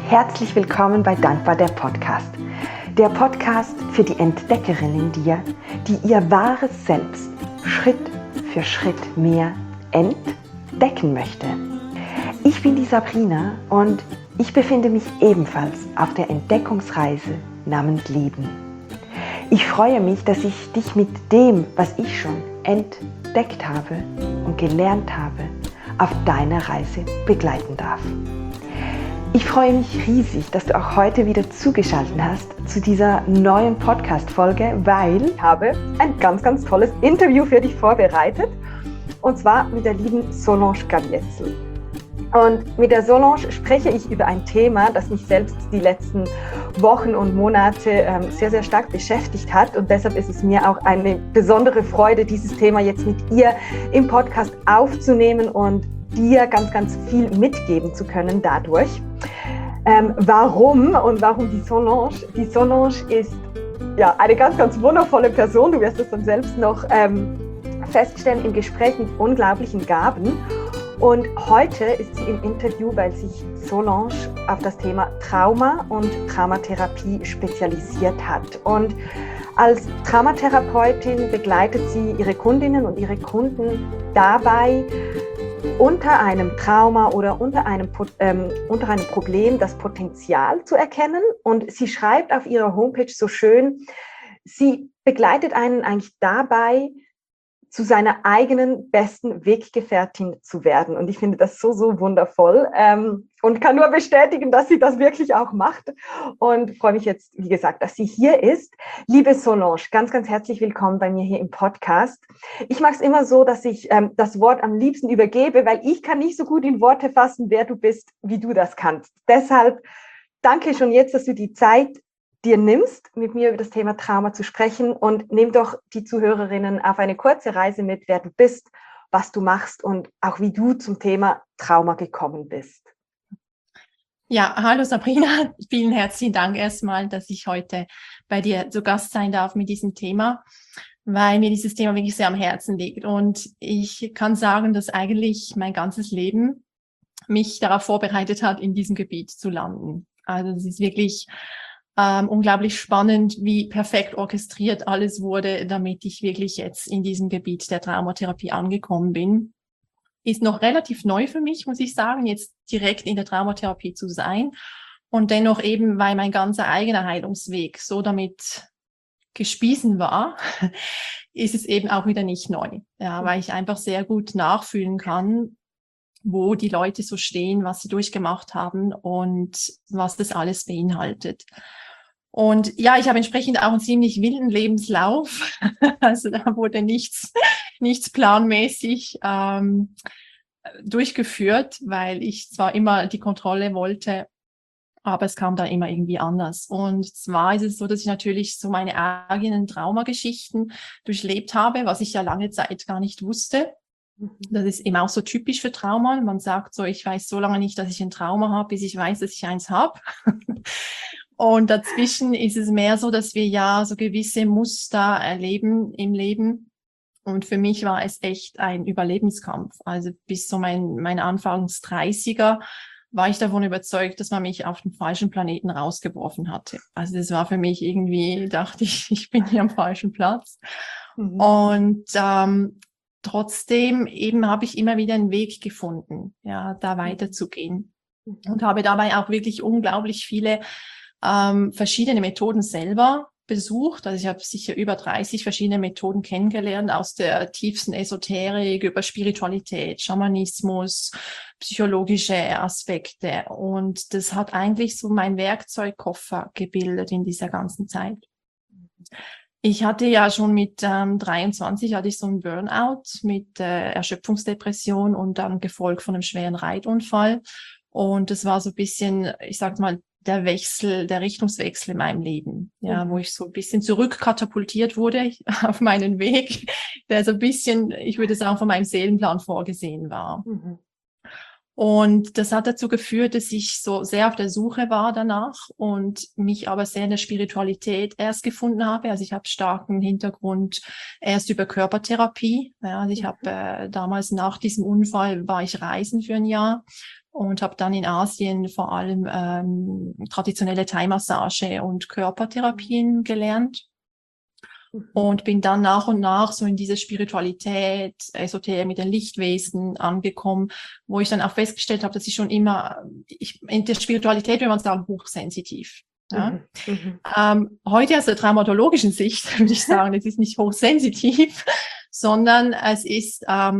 Herzlich willkommen bei Dankbar der Podcast. Der Podcast für die Entdeckerin in dir, die ihr wahres Selbst Schritt für Schritt mehr entdecken möchte. Ich bin die Sabrina und ich befinde mich ebenfalls auf der Entdeckungsreise namens Leben. Ich freue mich, dass ich dich mit dem, was ich schon entdeckt habe und gelernt habe, auf deiner Reise begleiten darf. Ich freue mich riesig, dass du auch heute wieder zugeschaltet hast zu dieser neuen Podcast-Folge, weil ich habe ein ganz, ganz tolles Interview für dich vorbereitet, und zwar mit der lieben Solange Gavietzel. Und mit der Solange spreche ich über ein Thema, das mich selbst die letzten Wochen und Monate sehr, sehr stark beschäftigt hat. Und deshalb ist es mir auch eine besondere Freude, dieses Thema jetzt mit ihr im Podcast aufzunehmen und dir ganz, ganz viel mitgeben zu können dadurch. Warum die Solange? Die Solange ist ja eine ganz, ganz wundervolle Person. Du wirst es dann selbst noch feststellen im Gespräch mit unglaublichen Gaben. Und heute ist sie im Interview, weil sich Solange auf das Thema Trauma und Traumatherapie spezialisiert hat. Und als Traumatherapeutin begleitet sie ihre Kundinnen und ihre Kunden dabei, unter einem Trauma oder unter einem Problem das Potenzial zu erkennen. Und sie schreibt auf ihrer Homepage so schön, sie begleitet einen eigentlich dabei, zu seiner eigenen besten Weggefährtin zu werden. Und ich finde das so, so wundervoll und kann nur bestätigen, dass sie das wirklich auch macht. Und freue mich jetzt, wie gesagt, dass sie hier ist. Liebe Solange, ganz, ganz herzlich willkommen bei mir hier im Podcast. Ich mache es immer so, dass ich das Wort am liebsten übergebe, weil ich kann nicht so gut in Worte fassen, wer du bist, wie du das kannst. Deshalb danke schon jetzt, dass du die Zeit dir nimmst, mit mir über das Thema Trauma zu sprechen, und nimm doch die Zuhörerinnen auf eine kurze Reise mit, wer du bist, was du machst und auch wie du zum Thema Trauma gekommen bist. Ja, hallo Sabrina, vielen herzlichen Dank erstmal, dass ich heute bei dir zu Gast sein darf mit diesem Thema, weil mir dieses Thema wirklich sehr am Herzen liegt. Und ich kann sagen, dass eigentlich mein ganzes Leben mich darauf vorbereitet hat, in diesem Gebiet zu landen. Also es ist wirklich unglaublich spannend, wie perfekt orchestriert alles wurde, damit ich wirklich jetzt in diesem Gebiet der Traumatherapie angekommen bin. Ist noch relativ neu für mich, muss ich sagen, jetzt direkt in der Traumatherapie zu sein. Und dennoch eben, weil mein ganzer eigener Heilungsweg so damit gespiesen war, ist es eben auch wieder nicht neu. Ja, weil ich einfach sehr gut nachfühlen kann, wo die Leute so stehen, was sie durchgemacht haben und was das alles beinhaltet. Und ja, ich habe entsprechend auch einen ziemlich wilden Lebenslauf. Also da wurde nichts planmäßig durchgeführt, weil ich zwar immer die Kontrolle wollte, aber es kam da immer irgendwie anders. Und zwar ist es so, dass ich natürlich so meine eigenen Traumageschichten durchlebt habe, was ich ja lange Zeit gar nicht wusste. Das ist eben auch so typisch für Trauma. Man sagt so, ich weiß so lange nicht, dass ich ein Trauma habe, bis ich weiß, dass ich eins habe. Und dazwischen ist es mehr so, dass wir ja so gewisse Muster erleben im Leben. Und für mich war es echt ein Überlebenskampf. Also bis so mein Anfangs 30er war ich davon überzeugt, dass man mich auf den falschen Planeten rausgeworfen hatte. Also das war für mich irgendwie, dachte ich bin hier am falschen Platz. Mhm. Und trotzdem eben habe ich immer wieder einen Weg gefunden, ja, da weiterzugehen. Und habe dabei auch wirklich unglaublich viele verschiedene Methoden selber besucht. Also ich habe sicher über 30 verschiedene Methoden kennengelernt, aus der tiefsten Esoterik über Spiritualität, Schamanismus, psychologische Aspekte. Und das hat eigentlich so mein Werkzeugkoffer gebildet in dieser ganzen Zeit. Ich hatte ja schon mit 23 hatte ich so einen Burnout mit Erschöpfungsdepression und dann gefolgt von einem schweren Reitunfall. Und das war so ein bisschen, ich sag mal, der Richtungswechsel in meinem Leben, ja, wo ich so ein bisschen zurückkatapultiert wurde auf meinen Weg, der so ein bisschen, ich würde sagen, von meinem Seelenplan vorgesehen war. Mhm. Und das hat dazu geführt, dass ich so sehr auf der Suche war danach und mich aber sehr in der Spiritualität erst gefunden habe. Also ich habe starken Hintergrund erst über Körpertherapie. Ja, also ich habe damals nach diesem Unfall war ich reisen für ein Jahr. und habe dann in Asien vor allem traditionelle Thai-Massage und Körpertherapien gelernt. Und bin dann nach und nach so in diese Spiritualität, Esoterik mit den Lichtwesen angekommen, wo ich dann auch festgestellt habe, dass ich schon immer, in der Spiritualität würde man sagen, hochsensitiv. Ja? Heute aus der traumatologischen Sicht würde ich sagen, es ist nicht hochsensitiv, sondern es ist, das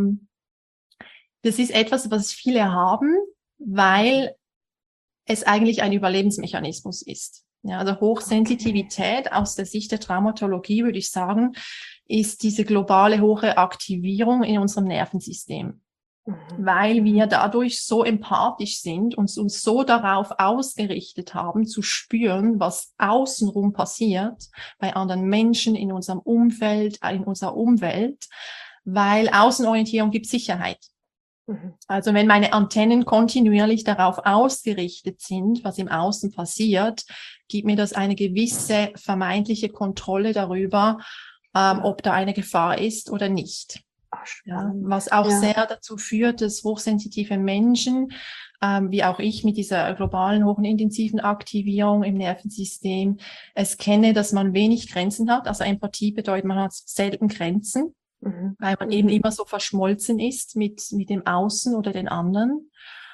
ist etwas, was viele haben, weil es eigentlich ein Überlebensmechanismus ist. Ja, also Hochsensitivität aus der Sicht der Traumatologie, würde ich sagen, ist diese globale hohe Aktivierung in unserem Nervensystem. Weil wir dadurch so empathisch sind und uns so darauf ausgerichtet haben, zu spüren, was außenrum passiert, bei anderen Menschen, in unserem Umfeld, in unserer Umwelt, weil Außenorientierung gibt Sicherheit. Also wenn meine Antennen kontinuierlich darauf ausgerichtet sind, was im Außen passiert, gibt mir das eine gewisse vermeintliche Kontrolle darüber, ob da eine Gefahr ist oder nicht. Ja, was auch sehr dazu führt, dass hochsensitive Menschen, wie auch ich mit dieser globalen, hohen, intensiven Aktivierung im Nervensystem, es kenne, dass man wenig Grenzen hat. Also Empathie bedeutet, man hat selten Grenzen. Weil man eben immer so verschmolzen ist mit dem Außen oder den anderen.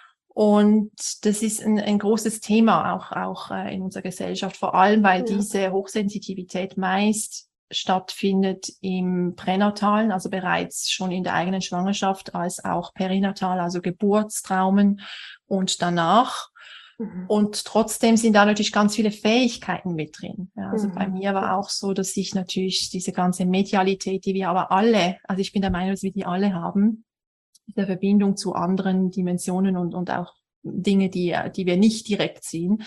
Und das ist ein großes Thema auch in unserer Gesellschaft, vor allem, weil diese Hochsensitivität meist stattfindet im Pränatalen, also bereits schon in der eigenen Schwangerschaft, als auch perinatal, also Geburtstraumen und danach. Und trotzdem sind da natürlich ganz viele Fähigkeiten mit drin. Ja, also bei mir war auch so, dass ich natürlich diese ganze Medialität, die wir aber alle, also ich bin der Meinung, dass wir die alle haben, der Verbindung zu anderen Dimensionen und auch Dinge, die wir nicht direkt sehen,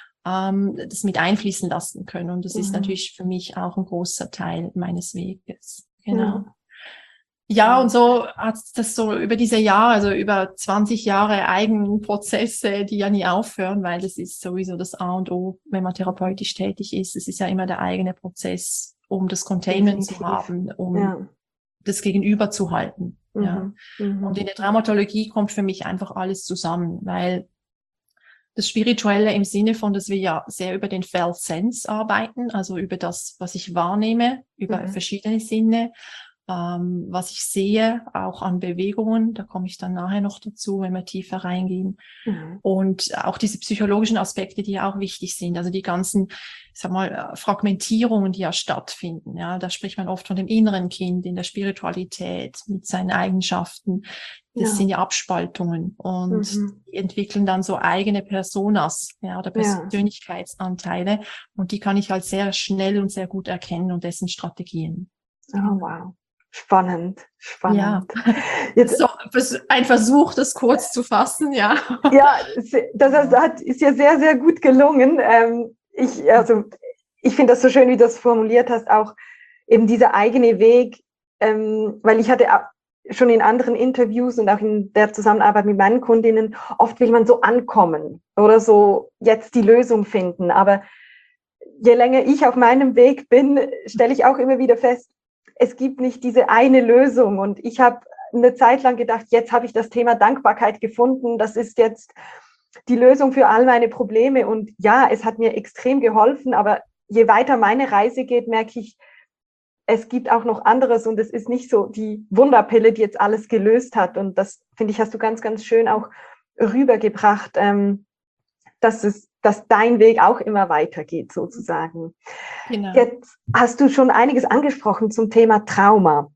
das mit einfließen lassen können. Und das ist natürlich für mich auch ein großer Teil meines Weges. Genau. Ja, und so hat das so über diese Jahre, also über 20 Jahre eigenen Prozesse, die ja nie aufhören, weil das ist sowieso das A und O, wenn man therapeutisch tätig ist. Es ist ja immer der eigene Prozess, um das Containment zu haben, um das Gegenüber zu halten. Ja. Und in der Traumatologie kommt für mich einfach alles zusammen, weil das Spirituelle im Sinne von, dass wir ja sehr über den Felt Sense arbeiten, also über das, was ich wahrnehme, über verschiedene Sinne, was ich sehe, auch an Bewegungen, da komme ich dann nachher noch dazu, wenn wir tiefer reingehen. Und auch diese psychologischen Aspekte, die ja auch wichtig sind, also die ganzen, ich sag mal, Fragmentierungen, die ja stattfinden. Ja, da spricht man oft von dem inneren Kind in der Spiritualität mit seinen Eigenschaften. Das sind ja Abspaltungen und die entwickeln dann so eigene Personas, ja, oder Persönlichkeitsanteile und die kann ich halt sehr schnell und sehr gut erkennen und dessen Strategien. Oh, wow. Spannend. Ja, jetzt so ein Versuch, das kurz zu fassen, ja. Ja, das ist ja sehr, sehr gut gelungen. Ich finde das so schön, wie du das formuliert hast, auch eben dieser eigene Weg, weil ich hatte schon in anderen Interviews und auch in der Zusammenarbeit mit meinen Kundinnen, oft will man so ankommen oder so jetzt die Lösung finden. Aber je länger ich auf meinem Weg bin, stelle ich auch immer wieder fest, es gibt nicht diese eine Lösung. Und ich habe eine Zeit lang gedacht, jetzt habe ich das Thema Dankbarkeit gefunden. Das ist jetzt die Lösung für all meine Probleme. Und ja, es hat mir extrem geholfen. Aber je weiter meine Reise geht, merke ich, es gibt auch noch anderes. Und es ist nicht so die Wunderpille, die jetzt alles gelöst hat. Und das, finde ich, hast du ganz, ganz schön auch rübergebracht, dass dein Weg auch immer weitergeht, sozusagen. Genau. Jetzt hast du schon einiges angesprochen zum Thema Trauma.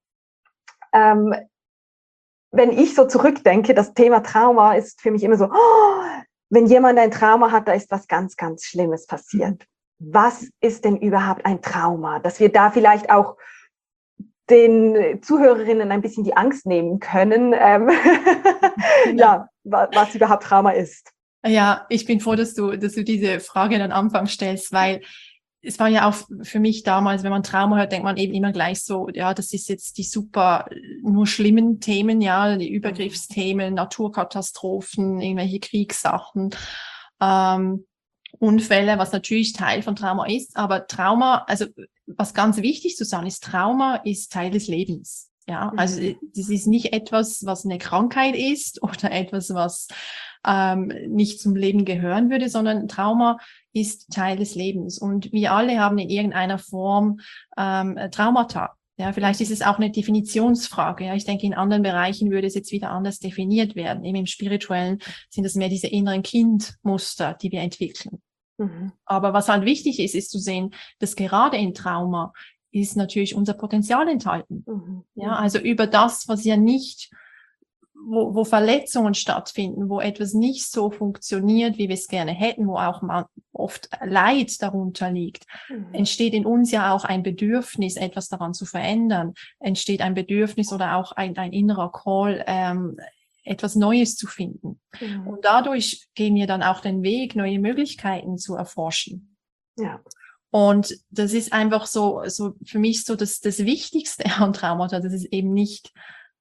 Wenn ich so zurückdenke, das Thema Trauma ist für mich immer so, wenn jemand ein Trauma hat, da ist was ganz, ganz Schlimmes passiert. Was ist denn überhaupt ein Trauma? Dass wir da vielleicht auch den Zuhörerinnen ein bisschen die Angst nehmen können, ja, was überhaupt Trauma ist. Ja, ich bin froh, dass du diese Frage dann am Anfang stellst, weil es war ja auch für mich damals, wenn man Trauma hört, denkt man eben immer gleich so, ja, das ist jetzt die super, nur schlimmen Themen, ja, die Übergriffsthemen, Naturkatastrophen, irgendwelche Kriegssachen, Unfälle, was natürlich Teil von Trauma ist, aber Trauma, also was ganz wichtig zu sagen ist, Trauma ist Teil des Lebens. Ja, also das ist nicht etwas, was eine Krankheit ist oder etwas, was nicht zum Leben gehören würde, sondern Trauma ist Teil des Lebens. Und wir alle haben in irgendeiner Form Traumata. Ja, vielleicht ist es auch eine Definitionsfrage. Ja, ich denke, in anderen Bereichen würde es jetzt wieder anders definiert werden. Eben im Spirituellen sind es mehr diese inneren Kindmuster, die wir entwickeln. Aber was halt wichtig ist, ist zu sehen, dass gerade in Trauma ist natürlich unser Potenzial enthalten. Ja, also über das, was ja nicht, wo Verletzungen stattfinden, wo etwas nicht so funktioniert, wie wir es gerne hätten, wo auch oft Leid darunter liegt, entsteht in uns ja auch ein Bedürfnis, etwas daran zu verändern, entsteht ein Bedürfnis oder auch ein innerer Call, etwas Neues zu finden. Und dadurch gehen wir dann auch den Weg, neue Möglichkeiten zu erforschen. Ja. Und das ist einfach so für mich so das Wichtigste an Traumata, dass es eben nicht,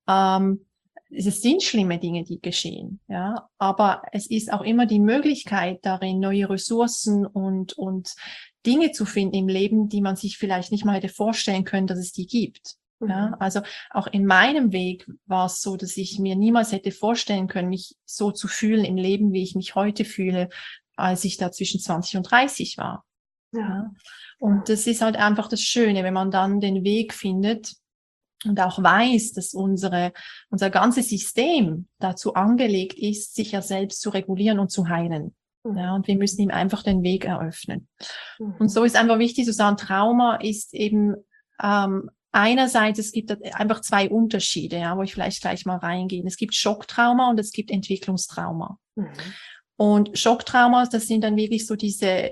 es sind schlimme Dinge, die geschehen, ja, aber es ist auch immer die Möglichkeit darin, neue Ressourcen und Dinge zu finden im Leben, die man sich vielleicht nicht mal hätte vorstellen können, dass es die gibt. Ja, also auch in meinem Weg war es so, dass ich mir niemals hätte vorstellen können, mich so zu fühlen im Leben, wie ich mich heute fühle, als ich da zwischen 20 und 30 war. Ja. Und das ist halt einfach das Schöne, wenn man dann den Weg findet und auch weiß, dass unser ganzes System dazu angelegt ist, sich ja selbst zu regulieren und zu heilen. Ja, und wir müssen ihm einfach den Weg eröffnen. Und so ist einfach wichtig zu sagen, Trauma ist eben einerseits, es gibt einfach zwei Unterschiede, ja, wo ich vielleicht gleich mal reingehe. Es gibt Schocktrauma und es gibt Entwicklungstrauma. Und Schocktrauma, das sind dann wirklich so diese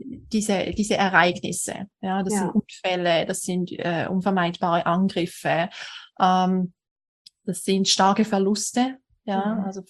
Ereignisse. Ja, das sind Unfälle, das sind unvermeidbare Angriffe, das sind starke Verluste, ja, also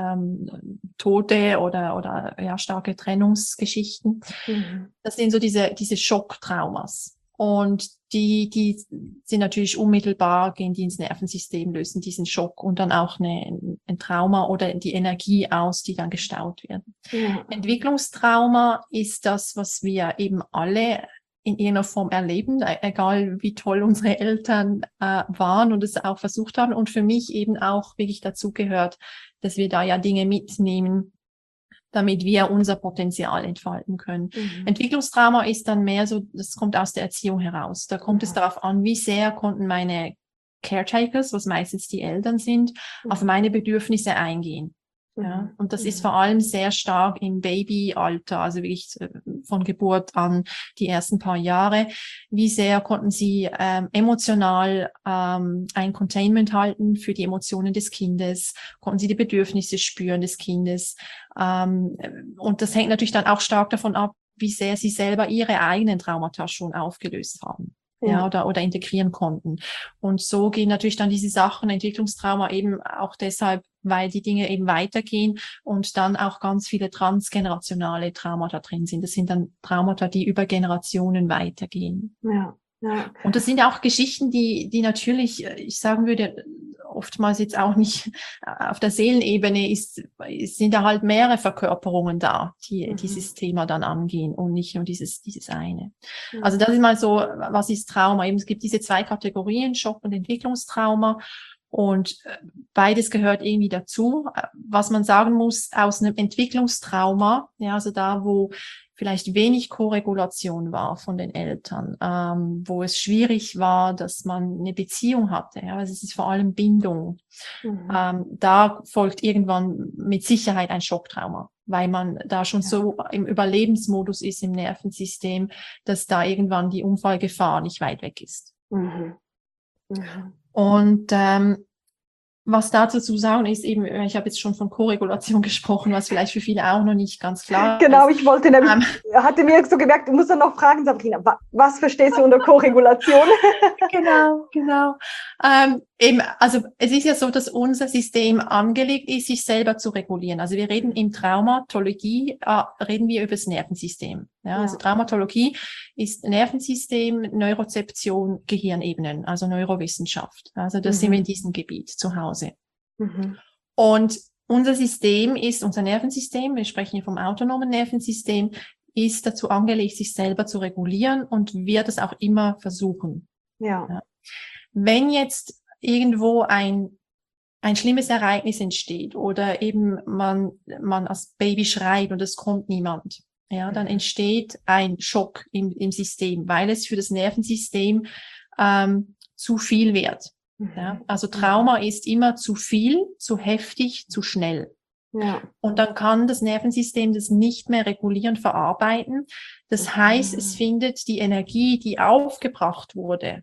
Tote oder ja, starke Trennungsgeschichten. Das sind so diese Schocktraumas. Und die sind natürlich unmittelbar, gehen die ins Nervensystem, lösen diesen Schock und dann auch ein Trauma oder die Energie aus, die dann gestaut wird. Entwicklungstrauma ist das, was wir eben alle in irgendeiner Form erleben, egal wie toll unsere Eltern waren und es auch versucht haben. Und für mich eben auch wirklich dazu gehört, dass wir da ja Dinge mitnehmen, damit wir unser Potenzial entfalten können. Entwicklungstrauma ist dann mehr so, das kommt aus der Erziehung heraus. Da kommt es darauf an, wie sehr konnten meine Caretakers, was meistens die Eltern sind, auf meine Bedürfnisse eingehen. Ja, und das ist vor allem sehr stark im Babyalter, also wirklich von Geburt an die ersten paar Jahre. Wie sehr konnten sie emotional ein Containment halten für die Emotionen des Kindes? Konnten sie die Bedürfnisse spüren des Kindes? Und das hängt natürlich dann auch stark davon ab, wie sehr sie selber ihre eigenen Traumata schon aufgelöst haben. Ja, oder integrieren konnten. Und so gehen natürlich dann diese Sachen, Entwicklungstrauma eben auch deshalb, weil die Dinge eben weitergehen und dann auch ganz viele transgenerationale Traumata drin sind. Das sind dann Traumata, die über Generationen weitergehen. Ja. Und das sind auch Geschichten, die natürlich, ich sagen würde, oftmals jetzt auch nicht auf der Seelenebene sind da halt mehrere Verkörperungen da, die dieses Thema dann angehen und nicht nur dieses eine. Also das ist mal so, was ist Trauma? Eben, es gibt diese zwei Kategorien, Schock- und Entwicklungstrauma. Und beides gehört irgendwie dazu. Was man sagen muss, aus einem Entwicklungstrauma, ja, also da, wo vielleicht wenig Koregulation war von den Eltern, wo es schwierig war, dass man eine Beziehung hatte. Ja, also es ist vor allem Bindung. Da folgt irgendwann mit Sicherheit ein Schocktrauma, weil man da schon so im Überlebensmodus ist im Nervensystem, dass da irgendwann die Unfallgefahr nicht weit weg ist. Und was dazu zu sagen ist eben, ich habe jetzt schon von Koregulation gesprochen, was vielleicht für viele auch noch nicht ganz klar ist. Genau, ich wollte nämlich, hatte mir so gemerkt, du musst dann noch fragen, Sabrina, was verstehst du unter Koregulation? Genau. Eben, also es ist ja so, dass unser System angelegt ist, sich selber zu regulieren. Also wir reden in Traumatologie, reden wir über das Nervensystem. Ja, also Traumatologie ist Nervensystem, Neurozeption, Gehirnebenen, also Neurowissenschaft. Also das sind wir in diesem Gebiet zu Hause. Und unser System ist, unser Nervensystem, wir sprechen hier vom autonomen Nervensystem, ist dazu angelegt, sich selber zu regulieren und wird es auch immer versuchen. Ja. Wenn jetzt irgendwo ein schlimmes Ereignis entsteht oder eben man als Baby schreit und es kommt niemand, ja, dann entsteht ein Schock im System, weil es für das Nervensystem zu viel wird. Ja? Also Trauma ist immer zu viel, zu heftig, zu schnell. Ja. Und dann kann das Nervensystem das nicht mehr regulieren, verarbeiten. Das heißt, es findet die Energie, die aufgebracht wurde,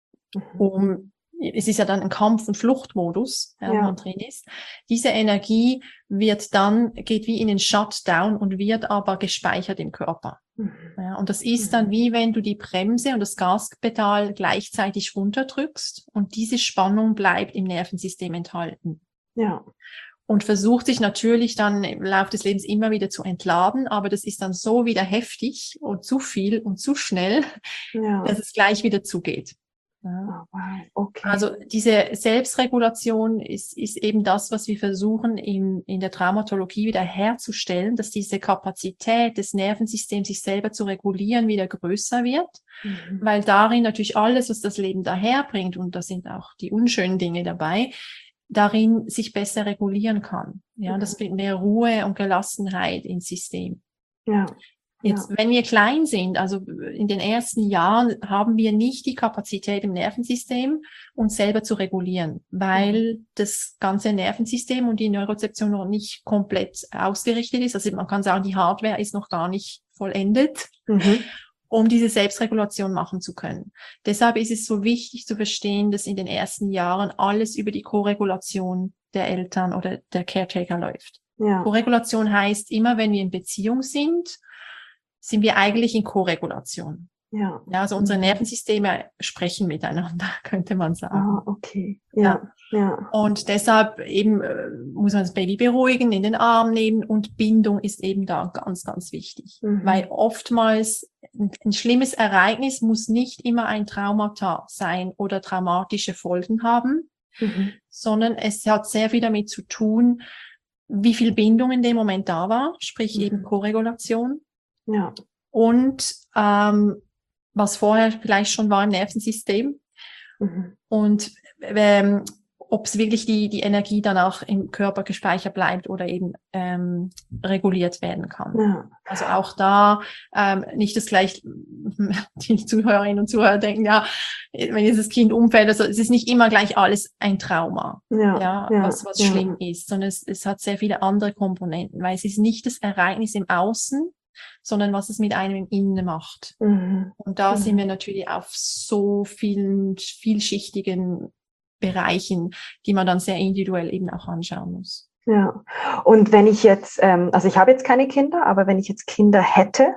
es ist ja dann ein Kampf- und Fluchtmodus, wo man drin ist. Diese Energie geht wie in den Shutdown und wird aber gespeichert im Körper. Ja, und das ist dann wie wenn du die Bremse und das Gaspedal gleichzeitig runterdrückst und diese Spannung bleibt im Nervensystem enthalten. Ja. Und versucht sich natürlich dann im Laufe des Lebens immer wieder zu entladen, aber das ist dann so wieder heftig und zu viel und zu schnell, dass es gleich wieder zugeht. Ja. Oh, wow. Okay. Also diese Selbstregulation ist eben das, was wir versuchen in der Traumatologie wieder herzustellen, dass diese Kapazität des Nervensystems, sich selber zu regulieren, wieder größer wird, weil darin natürlich alles, was das Leben daherbringt, und da sind auch die unschönen Dinge dabei, darin sich besser regulieren kann. Ja, das bringt mehr Ruhe und Gelassenheit ins System. Ja. Jetzt, wenn wir klein sind, also in den ersten Jahren, haben wir nicht die Kapazität im Nervensystem, uns selber zu regulieren, weil das ganze Nervensystem und die Neurozeption noch nicht komplett ausgerichtet ist. Also man kann sagen, die Hardware ist noch gar nicht vollendet, um diese Selbstregulation machen zu können. Deshalb ist es so wichtig zu verstehen, dass in den ersten Jahren alles über die Koregulation der Eltern oder der Caretaker läuft. Ja. Koregulation heißt, immer wenn wir in Beziehung sind wir eigentlich in Koregulation. Ja, also unsere Nervensysteme sprechen miteinander, könnte man sagen. Ah, okay. Ja. Und deshalb eben muss man das Baby beruhigen, in den Arm nehmen, und Bindung ist eben da ganz, ganz wichtig. Weil oftmals ein schlimmes Ereignis muss nicht immer ein Traumata sein oder traumatische Folgen haben, sondern es hat sehr viel damit zu tun, wie viel Bindung in dem Moment da war, sprich eben Koregulation. Ja. Und was vorher vielleicht schon war im Nervensystem. Und ob es wirklich die Energie danach im Körper gespeichert bleibt oder eben reguliert werden kann. Ja. Also auch da nicht das gleich, die Zuhörerinnen und Zuhörer denken, ja, wenn jetzt das Kind umfällt, also es ist nicht immer gleich alles ein Trauma, was schlimm ist, sondern es hat sehr viele andere Komponenten, weil es ist nicht das Ereignis im Außen, sondern was es mit einem im Innen macht. Und da sind wir natürlich auf so vielen vielschichtigen Bereichen, die man dann sehr individuell eben auch anschauen muss. Ja, und wenn ich jetzt, also ich habe jetzt keine Kinder, aber wenn ich jetzt Kinder hätte,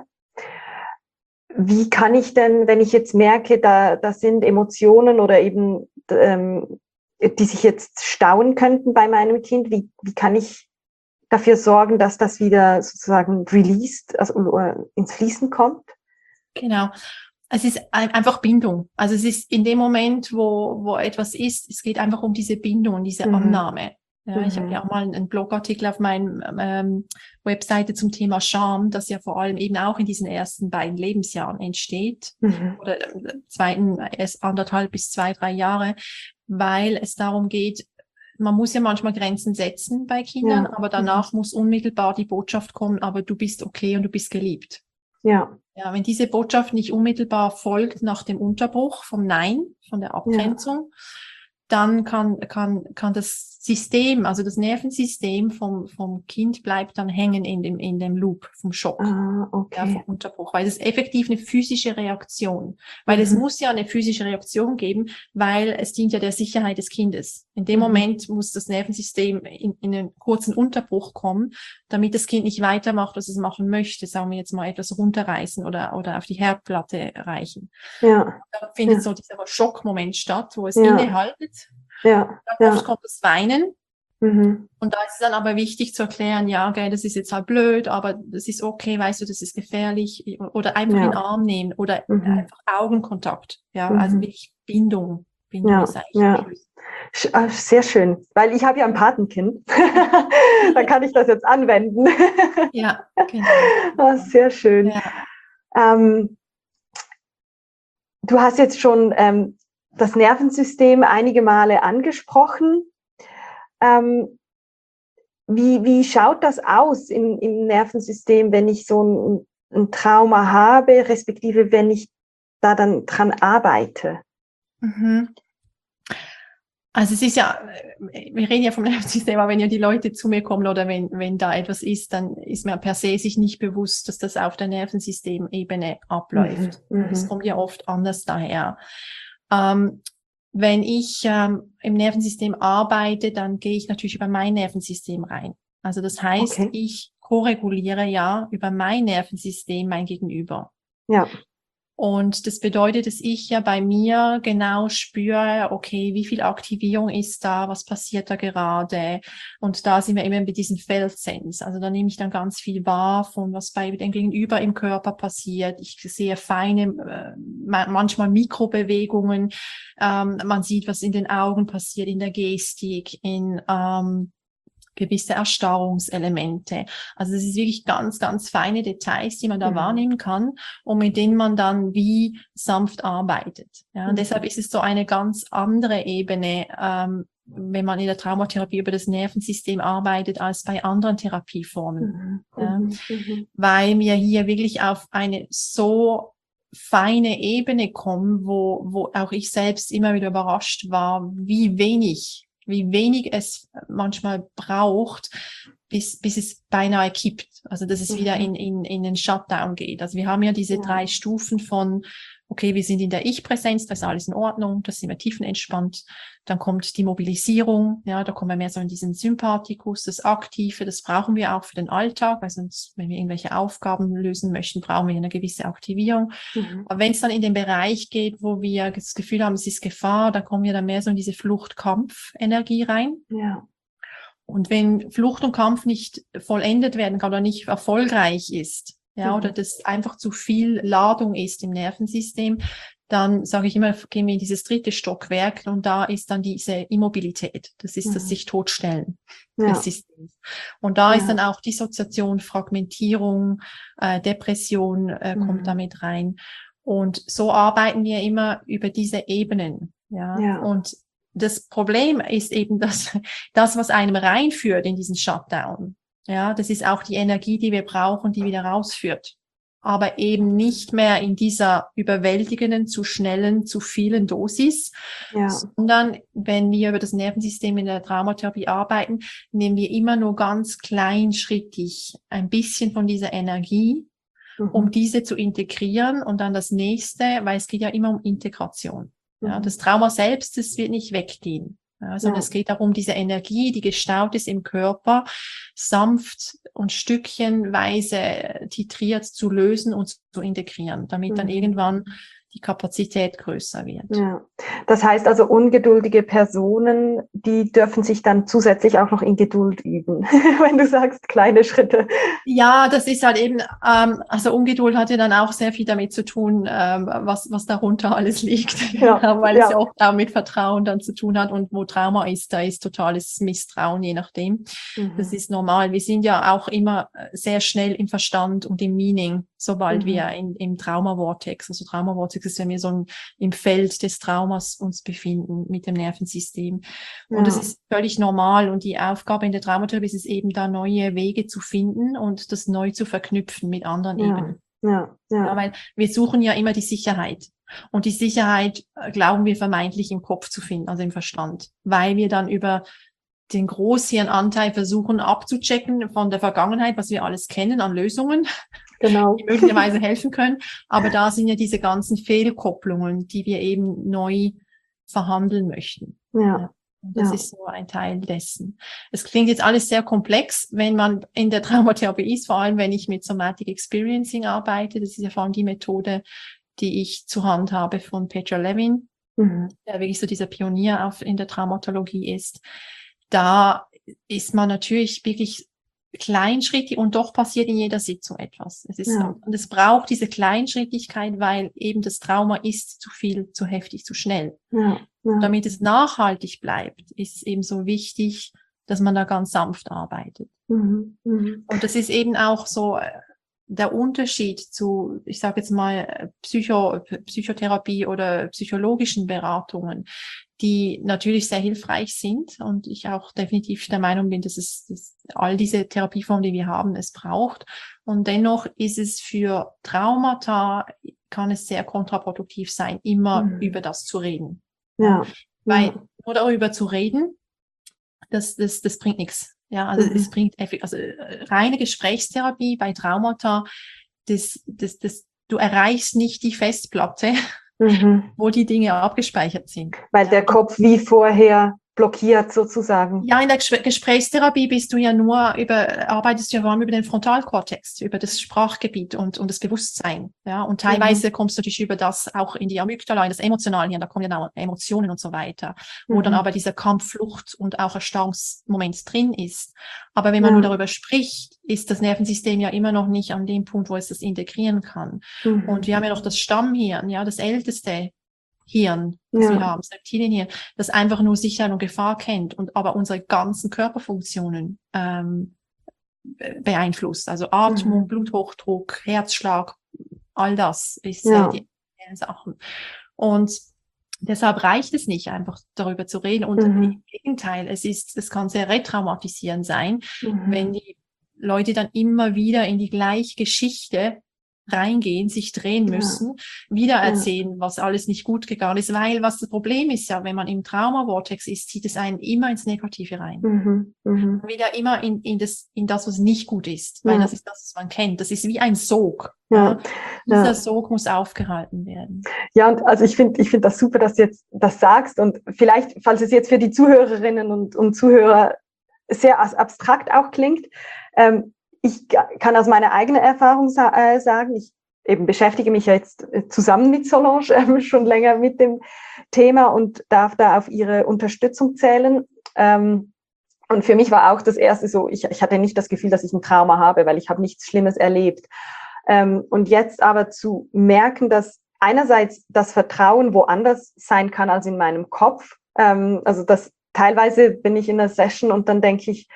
wie kann ich denn, wenn ich jetzt merke, da sind Emotionen oder eben, die sich jetzt stauen könnten bei meinem Kind, wie kann ich dafür sorgen, dass das wieder sozusagen released, also ins Fließen kommt? Genau. Es ist einfach Bindung. Also es ist in dem Moment, wo etwas ist, es geht einfach um diese Bindung, diese Annahme. Ja, ich habe ja auch mal einen Blogartikel auf meiner Webseite zum Thema Scham, das ja vor allem eben auch in diesen ersten beiden Lebensjahren entsteht, oder zweiten erst 1,5 bis 2, 3 Jahre, weil es darum geht, man muss ja manchmal Grenzen setzen bei Kindern, aber danach muss unmittelbar die Botschaft kommen, aber du bist okay und du bist geliebt. Ja, wenn diese Botschaft nicht unmittelbar folgt nach dem Unterbruch vom Nein, von der Abgrenzung, dann kann das System, also das Nervensystem vom Kind bleibt dann hängen in dem Loop vom Schock, vom Unterbruch, weil es ist effektiv eine physische Reaktion, weil es muss ja eine physische Reaktion geben, weil es dient ja der Sicherheit des Kindes. In dem Moment muss das Nervensystem in einen kurzen Unterbruch kommen, damit das Kind nicht weitermacht, was es machen möchte, sagen wir jetzt mal etwas runterreißen oder auf die Herdplatte reichen. Ja. Da findet so dieser Schockmoment statt, wo es innehaltet. Ja. Dann oft kommt das Weinen. Und da ist es dann aber wichtig zu erklären, ja, okay, das ist jetzt halt blöd, aber das ist okay, weißt du, das ist gefährlich. Oder einfach in den Arm nehmen oder einfach Augenkontakt. Ja, also wirklich Bindung. Bindung ist eigentlich sehr schön, weil ich habe ja ein Patenkind. Da kann ich das jetzt anwenden. Ja, genau. Sehr schön. Ja. Du hast jetzt schon das Nervensystem einige Male angesprochen. Wie schaut das aus im Nervensystem, wenn ich so ein Trauma habe, respektive wenn ich da dann dran arbeite? Mhm. Also es ist ja, wir reden ja vom Nervensystem, aber wenn ja die Leute zu mir kommen oder wenn da etwas ist, dann ist mir per se sich nicht bewusst, dass das auf der Nervensystemebene abläuft. Es kommt ja oft anders daher. Wenn ich im Nervensystem arbeite, dann gehe ich natürlich über mein Nervensystem rein. Also das heißt, ich koreguliere ja über mein Nervensystem mein Gegenüber. Ja. Und das bedeutet, dass ich ja bei mir genau spüre, okay, wie viel Aktivierung ist da, was passiert da gerade? Und da sind wir immer mit diesem Feldsens. Also da nehme ich dann ganz viel wahr von, was bei dem Gegenüber im Körper passiert. Ich sehe feine, manchmal Mikrobewegungen. Man sieht, was in den Augen passiert, in der Gestik, in gewisse Erstarrungselemente. Also das ist wirklich ganz, ganz feine Details, die man da wahrnehmen kann und mit denen man dann wie sanft arbeitet. Ja, und deshalb ist es so eine ganz andere Ebene, wenn man in der Traumatherapie über das Nervensystem arbeitet, als bei anderen Therapieformen. Weil wir hier wirklich auf eine so feine Ebene kommen, wo auch ich selbst immer wieder überrascht war, wie wenig es manchmal braucht, bis es beinahe kippt. Also, dass es wieder in den Shutdown geht. Also, wir haben ja diese 3 Stufen von, okay, wir sind in der Ich-Präsenz, da ist alles in Ordnung, da sind wir tiefenentspannt. Dann kommt die Mobilisierung, ja, da kommen wir mehr so in diesen Sympathikus, das Aktive, das brauchen wir auch für den Alltag, weil sonst, wenn wir irgendwelche Aufgaben lösen möchten, brauchen wir eine gewisse Aktivierung. Aber wenn es dann in den Bereich geht, wo wir das Gefühl haben, es ist Gefahr, dann kommen wir dann mehr so in diese Flucht-Kampf-Energie rein. Ja. Und wenn Flucht und Kampf nicht vollendet werden kann oder nicht erfolgreich ist, ja, oder das einfach zu viel Ladung ist im Nervensystem, dann sage ich immer, gehen wir in dieses 3. Stockwerk und da ist dann diese Immobilität. Das ist das sich totstellen des Systems. Und da ist dann auch Dissoziation, Fragmentierung, Depression kommt damit rein. Und so arbeiten wir immer über diese Ebenen. Ja. Und das Problem ist eben, dass das, was einem reinführt in diesen Shutdown, ja, das ist auch die Energie, die wir brauchen, die wieder rausführt. Aber eben nicht mehr in dieser überwältigenden, zu schnellen, zu vielen Dosis, sondern wenn wir über das Nervensystem in der Traumatherapie arbeiten, nehmen wir immer nur ganz kleinschrittig ein bisschen von dieser Energie, um diese zu integrieren und dann das nächste, weil es geht ja immer um Integration. Ja, das Trauma selbst, das wird nicht weggehen. Ja, sondern es geht darum, diese Energie, die gestaut ist im Körper, sanft und stückchenweise titriert zu lösen und zu integrieren, damit dann irgendwann die Kapazität größer wird. Ja. Das heißt also, ungeduldige Personen, die dürfen sich dann zusätzlich auch noch in Geduld üben, wenn du sagst, kleine Schritte. Ja, das ist halt eben, also Ungeduld hat ja dann auch sehr viel damit zu tun, was darunter alles liegt, weil es ja auch auch mit Vertrauen dann zu tun hat und wo Trauma ist, da ist totales Misstrauen, je nachdem. Das ist normal. Wir sind ja auch immer sehr schnell im Verstand und im Meaning, sobald wir im Trauma-Vortex, also Trauma-Vortex ist, wenn wir so im Feld des Traumas uns befinden mit dem Nervensystem. Und das ist völlig normal und die Aufgabe in der Traumatherapie ist es eben, da neue Wege zu finden und das neu zu verknüpfen mit anderen Ebenen. Ja, weil wir suchen ja immer die Sicherheit. Und die Sicherheit glauben wir vermeintlich im Kopf zu finden, also im Verstand, weil wir dann über den Großhirnanteil versuchen abzuchecken von der Vergangenheit, was wir alles kennen an Lösungen, die möglicherweise helfen können. Aber da sind ja diese ganzen Fehlkopplungen, die wir eben neu verhandeln möchten. Ja. Und das ist so ein Teil dessen. Es klingt jetzt alles sehr komplex, wenn man in der Traumatherapie ist, vor allem wenn ich mit Somatic Experiencing arbeite. Das ist ja vor allem die Methode, die ich zur Hand habe von Petra Levin, der wirklich so dieser Pionier in der Traumatologie ist. Da ist man natürlich wirklich kleinschrittig und doch passiert in jeder Sitzung etwas. Es ist und es braucht diese Kleinschrittigkeit, weil eben das Trauma ist zu viel, zu heftig, zu schnell. Und damit es nachhaltig bleibt, ist es eben so wichtig, dass man da ganz sanft arbeitet. Und das ist eben auch so der Unterschied zu, ich sage jetzt mal, Psychotherapie oder psychologischen Beratungen, die natürlich sehr hilfreich sind und ich auch definitiv der Meinung bin, dass all diese Therapieformen, die wir haben, es braucht. Und dennoch ist es für Traumata, kann es sehr kontraproduktiv sein, immer über das zu reden. Ja. Weil nur darüber zu reden, das bringt nichts. Ja, also es bringt reine Gesprächstherapie bei Traumata, du erreichst nicht die Festplatte, wo die Dinge abgespeichert sind. Weil der Kopf wie vorher blockiert sozusagen. Ja, in der Gesprächstherapie arbeitest du ja vor allem über den Frontalkortex, über das Sprachgebiet und das Bewusstsein. Ja, und teilweise kommst du natürlich über das auch in die Amygdala, in das Emotionalhirn, da kommen ja auch Emotionen und so weiter, wo dann aber dieser Kampf, Flucht und auch Erstarrungsmoment drin ist. Aber wenn man nur darüber spricht, ist das Nervensystem ja immer noch nicht an dem Punkt, wo es das integrieren kann. Und wir haben ja noch das Stammhirn, ja, das älteste Hirn, das wir haben, das Reptilienhirn, das einfach nur Sicherheit und Gefahr kennt und aber unsere ganzen Körperfunktionen beeinflusst. Also Atmung, Bluthochdruck, Herzschlag, all das ist die Sachen. Und deshalb reicht es nicht, einfach darüber zu reden. Und im Gegenteil, es kann sehr retraumatisierend sein, wenn die Leute dann immer wieder in die gleiche Geschichte reingehen, sich drehen müssen, wieder erzählen, was alles nicht gut gegangen ist, weil was das Problem ist ja, wenn man im Trauma-Vortex ist, zieht es einen immer ins Negative rein. Wieder immer in das, was nicht gut ist, weil das ist das, was man kennt. Das ist wie ein Sog. Dieser Sog muss aufgehalten werden. Ja, und also ich finde das super, dass du jetzt das sagst und vielleicht, falls es jetzt für die Zuhörerinnen und Zuhörer sehr abstrakt auch klingt, ich kann aus meiner eigenen Erfahrung sagen, ich eben beschäftige mich ja jetzt zusammen mit Solange schon länger mit dem Thema und darf da auf ihre Unterstützung zählen. Und für mich war auch das erste so, ich hatte nicht das Gefühl, dass ich ein Trauma habe, weil ich habe nichts Schlimmes erlebt. Und jetzt aber zu merken, dass einerseits das Vertrauen woanders sein kann als in meinem Kopf. Also das teilweise bin ich in einer Session und dann denke ich,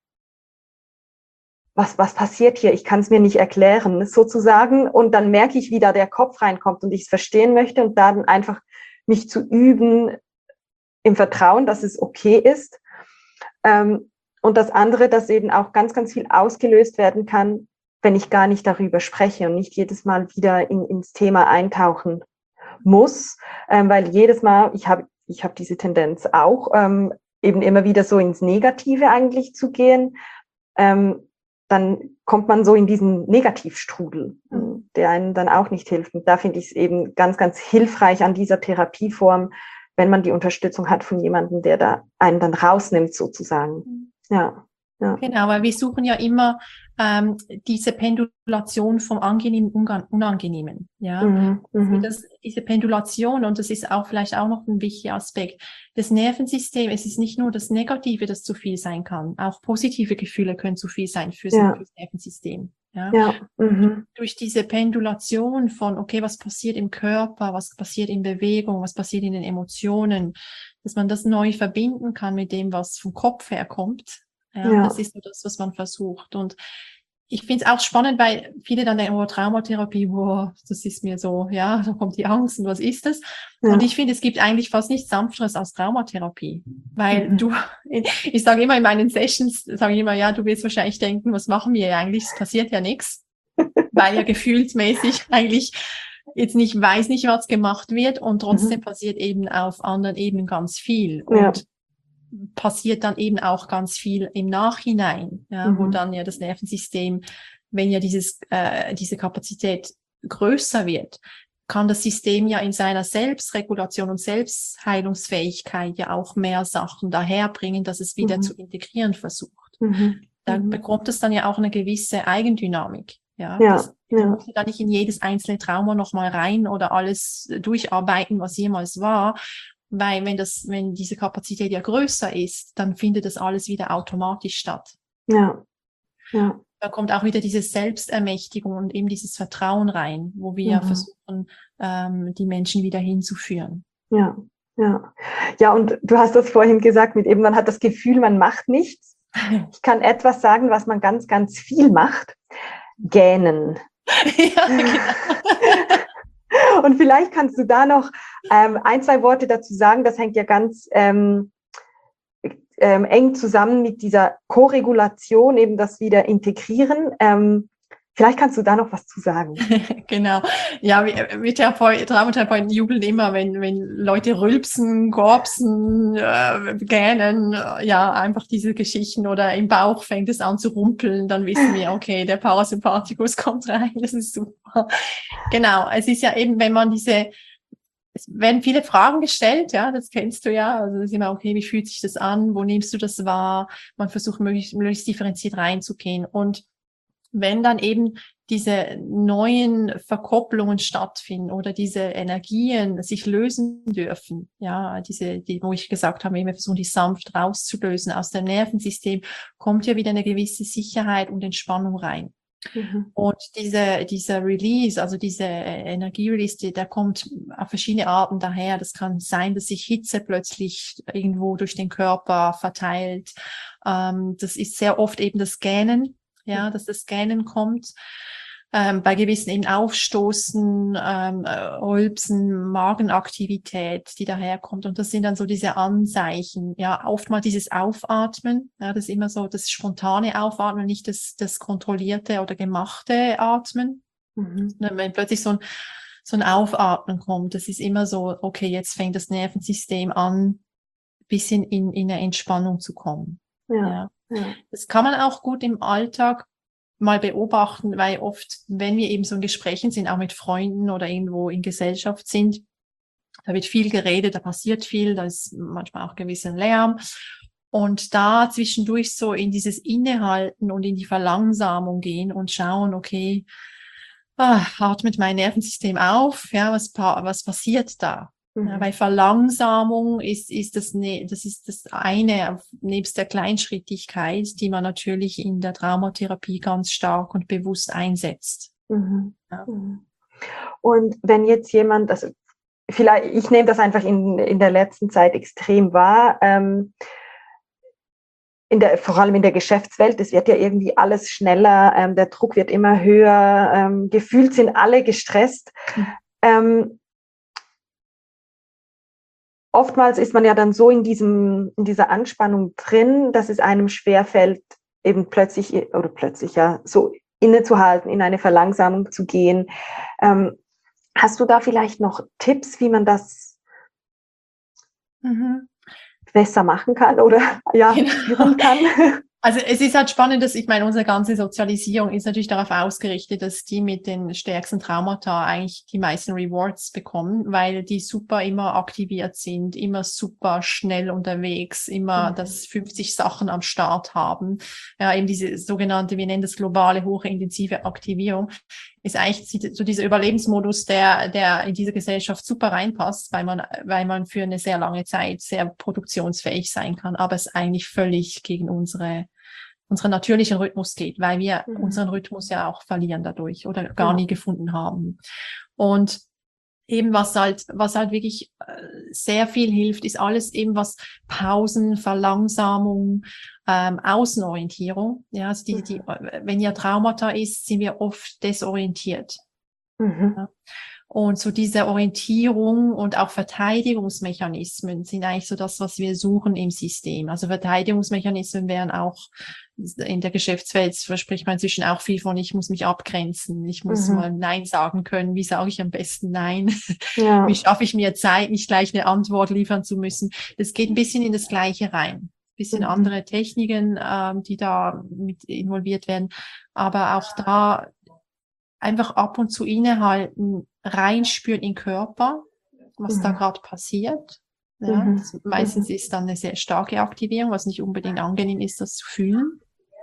was passiert hier? Ich kann es mir nicht erklären, sozusagen. Und dann merke ich, wie da der Kopf reinkommt und ich es verstehen möchte und dann einfach mich zu üben im Vertrauen, dass es okay ist. Und das andere, dass eben auch ganz, ganz viel ausgelöst werden kann, wenn ich gar nicht darüber spreche und nicht jedes Mal wieder ins Thema eintauchen muss, weil jedes Mal, ich hab diese Tendenz auch, eben immer wieder so ins Negative eigentlich zu gehen, dann kommt man so in diesen Negativstrudel, der einem dann auch nicht hilft. Und da finde ich es eben ganz, ganz hilfreich an dieser Therapieform, wenn man die Unterstützung hat von jemandem, der da einen dann rausnimmt sozusagen. Ja. Genau, weil wir suchen ja immer diese Pendulation vom Angenehmen, Unangenehmen. Ja, diese Pendulation, und das ist auch vielleicht auch noch ein wichtiger Aspekt, das Nervensystem, es ist nicht nur das Negative, das zu viel sein kann, auch positive Gefühle können zu viel sein fürs Nervensystem. Ja. Durch diese Pendulation von, okay, was passiert im Körper, was passiert in Bewegung, was passiert in den Emotionen, dass man das neu verbinden kann mit dem, was vom Kopf her kommt. Das ist so das, was man versucht. Und ich finde es auch spannend, weil viele dann denken, Traumatherapie, das ist mir so, da kommt die Angst und was ist das? Und ich finde, es gibt eigentlich fast nichts Sanfteres als Traumatherapie. Weil ich sage immer in meinen Sessions, du wirst wahrscheinlich denken, was machen wir eigentlich? Es passiert ja nichts. Weil ja gefühlsmäßig eigentlich jetzt weiß nicht, was gemacht wird und trotzdem passiert eben auf anderen Ebenen ganz viel. Und passiert dann eben auch ganz viel im Nachhinein, wo dann ja das Nervensystem, wenn ja diese Kapazität größer wird, kann das System ja in seiner Selbstregulation und Selbstheilungsfähigkeit ja auch mehr Sachen daherbringen, dass es wieder zu integrieren versucht. Dann bekommt es dann ja auch eine gewisse Eigendynamik. Das muss da nicht in jedes einzelne Trauma nochmal rein oder alles durcharbeiten, was jemals war. Weil wenn diese Kapazität ja größer ist, dann findet das alles wieder automatisch statt. Da kommt auch wieder diese Selbstermächtigung und eben dieses Vertrauen rein, wo wir versuchen, die Menschen wieder hinzuführen. Ja, und du hast das vorhin gesagt, mit eben, man hat das Gefühl, man macht nichts. Ich kann etwas sagen, was man ganz, ganz viel macht. Gähnen. Ja, genau. Und vielleicht kannst du da noch ein, zwei Worte dazu sagen. Das hängt ja ganz eng zusammen mit dieser Koregulation, eben das wieder integrieren. Vielleicht kannst du da noch was zu sagen. Genau. Ja, wir Traumatherapeuten jubeln immer, wenn Leute rülpsen, gorpsen, gähnen, ja, einfach diese Geschichten oder im Bauch fängt es an zu rumpeln, dann wissen wir, okay, der Parasympathikus kommt rein, das ist super. Genau, es ist ja eben, wenn man es werden viele Fragen gestellt, ja, das kennst du ja. Also das ist immer, okay, wie fühlt sich das an? Wo nimmst du das wahr? Man versucht möglichst differenziert reinzugehen. Und wenn dann eben diese neuen Verkopplungen stattfinden oder diese Energien sich lösen dürfen, ja, wo ich gesagt habe, wir versuchen die sanft rauszulösen aus dem Nervensystem, kommt ja wieder eine gewisse Sicherheit und Entspannung rein. Mhm. Und dieser Release, also diese Energierelease, der kommt auf verschiedene Arten daher. Das kann sein, dass sich Hitze plötzlich irgendwo durch den Körper verteilt. Das ist sehr oft eben das Gähnen, ja, dass das Gähnen kommt. Bei gewissen eben Aufstoßen, Rülpsen, Magenaktivität, die daherkommt. Und das sind dann so diese Anzeichen. Ja, oftmals dieses Aufatmen. Ja, das ist immer so das spontane Aufatmen, nicht das kontrollierte oder gemachte Atmen. Mhm. Wenn plötzlich so ein Aufatmen kommt, das ist immer so, okay, jetzt fängt das Nervensystem an, bisschen in eine Entspannung zu kommen. Ja. Das kann man auch gut im Alltag mal beobachten, weil oft, wenn wir eben so in Gesprächen sind, auch mit Freunden oder irgendwo in Gesellschaft sind, da wird viel geredet, da passiert viel, da ist manchmal auch gewisser Lärm. Und da zwischendurch so in dieses Innehalten und in die Verlangsamung gehen und schauen, okay, atmet mein Nervensystem auf, ja, was passiert da? Mhm. Ja, weil Verlangsamung ist das ist das eine, nebst der Kleinschrittigkeit, die man natürlich in der Traumatherapie ganz stark und bewusst einsetzt. Mhm. Ja. Und wenn jetzt jemand, also vielleicht, ich nehme das einfach in der letzten Zeit extrem wahr, vor allem in der Geschäftswelt, es wird ja irgendwie alles schneller, der Druck wird immer höher, gefühlt sind alle gestresst. Mhm. Oftmals ist man ja dann so in dieser Anspannung drin, dass es einem schwerfällt, eben plötzlich ja, so innezuhalten, in eine Verlangsamung zu gehen. Hast du da vielleicht noch Tipps, wie man das besser machen kann oder ja, führen kann? Also es ist halt spannend, dass ich meine, unsere ganze Sozialisierung ist natürlich darauf ausgerichtet, dass die mit den stärksten Traumata eigentlich die meisten Rewards bekommen, weil die super immer aktiviert sind, immer super schnell unterwegs, immer das 50 Sachen am Start haben. Ja, eben diese sogenannte, wir nennen das globale, hochintensive Aktivierung, ist eigentlich so dieser Überlebensmodus, der in diese Gesellschaft super reinpasst, weil man für eine sehr lange Zeit sehr produktionsfähig sein kann, aber es eigentlich völlig gegen unseren natürlichen Rhythmus geht, weil wir unseren Rhythmus ja auch verlieren dadurch oder gar nie gefunden haben. Und eben was halt wirklich sehr viel hilft, ist alles eben was Pausen, Verlangsamung, Außenorientierung. Ja, also wenn ja Traumata ist, sind wir oft desorientiert. Ja. Und so diese Orientierung und auch Verteidigungsmechanismen sind eigentlich so das, was wir suchen im System. Also Verteidigungsmechanismen wären auch in der Geschäftswelt, verspricht man inzwischen auch viel von, ich muss mich abgrenzen, ich muss mal Nein sagen können. Wie sage ich am besten Nein? Ja. Wie schaffe ich mir Zeit, nicht gleich eine Antwort liefern zu müssen? Das geht ein bisschen in das Gleiche rein. Bisschen andere Techniken, die da mit involviert werden. Aber auch da einfach ab und zu innehalten, reinspüren in den Körper, was da gerade passiert. Ja, meistens ist dann eine sehr starke Aktivierung, was nicht unbedingt angenehm ist, das zu fühlen.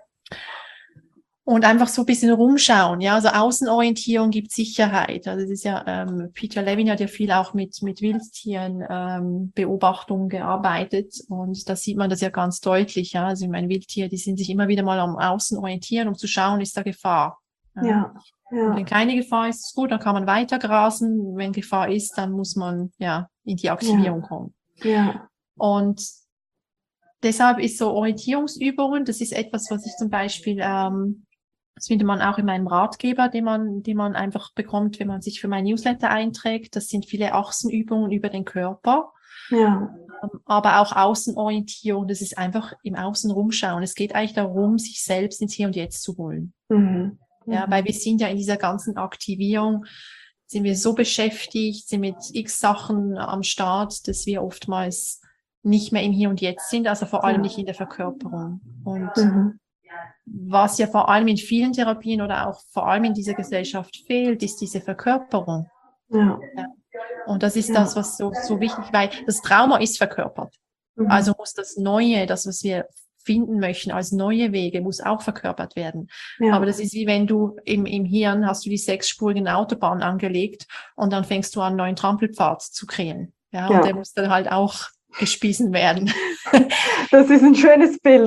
Und einfach so ein bisschen rumschauen, ja, also Außenorientierung gibt Sicherheit. Also das ist ja, Peter Levine hat ja viel auch mit Wildtieren Beobachtungen gearbeitet und da sieht man das ja ganz deutlich, ja. Also ich meine, Wildtiere, die sind sich immer wieder mal am Außen orientieren, um zu schauen, ist da Gefahr. Ja. Und wenn keine Gefahr ist, ist gut, dann kann man weiter grasen. Wenn Gefahr ist, dann muss man ja in die Aktivierung kommen. Ja. Und deshalb ist so Orientierungsübungen, das ist etwas, was ich zum Beispiel Das findet man auch in meinem Ratgeber, den man einfach bekommt, wenn man sich für mein Newsletter einträgt. Das sind viele Achsenübungen über den Körper. Ja. Aber auch Außenorientierung. Das ist einfach im Außen rumschauen. Es geht eigentlich darum, sich selbst ins Hier und Jetzt zu holen. Mhm. Ja, weil wir sind ja in dieser ganzen Aktivierung, sind wir so beschäftigt, sind mit x Sachen am Start, dass wir oftmals nicht mehr im Hier und Jetzt sind, also vor allem nicht in der Verkörperung. Und was ja vor allem in vielen Therapien oder auch vor allem in dieser Gesellschaft fehlt, ist diese Verkörperung. Ja. Ja. Und das ist das, was so wichtig, weil das Trauma ist verkörpert. Also muss das Neue, das, was wir finden möchten als neue Wege, muss auch verkörpert werden. Ja. Aber das ist wie wenn du im Hirn hast du die 6-spurigen Autobahn angelegt und dann fängst du an, einen neuen Trampelpfad zu kreieren. Ja, und der muss dann halt auch gespiesen werden. Das ist ein schönes Bild.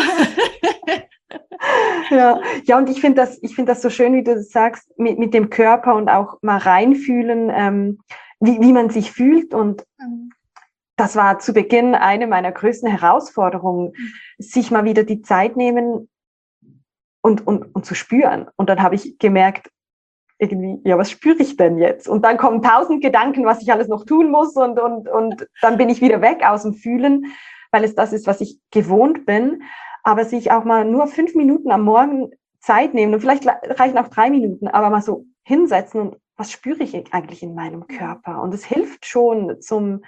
Ja, und ich finde das so schön, wie du das sagst, mit dem Körper und auch mal reinfühlen, wie man sich fühlt. Und das war zu Beginn eine meiner größten Herausforderungen, sich mal wieder die Zeit nehmen und zu spüren. Und dann habe ich gemerkt, irgendwie, ja, was spüre ich denn jetzt? Und dann kommen 1000 Gedanken, was ich alles noch tun muss und dann bin ich wieder weg aus dem Fühlen, weil es das ist, was ich gewohnt bin. Aber sich auch mal nur 5 Minuten am Morgen Zeit nehmen und vielleicht reichen auch 3 Minuten, aber mal so hinsetzen und was spüre ich eigentlich in meinem Körper? Und es hilft schon zum,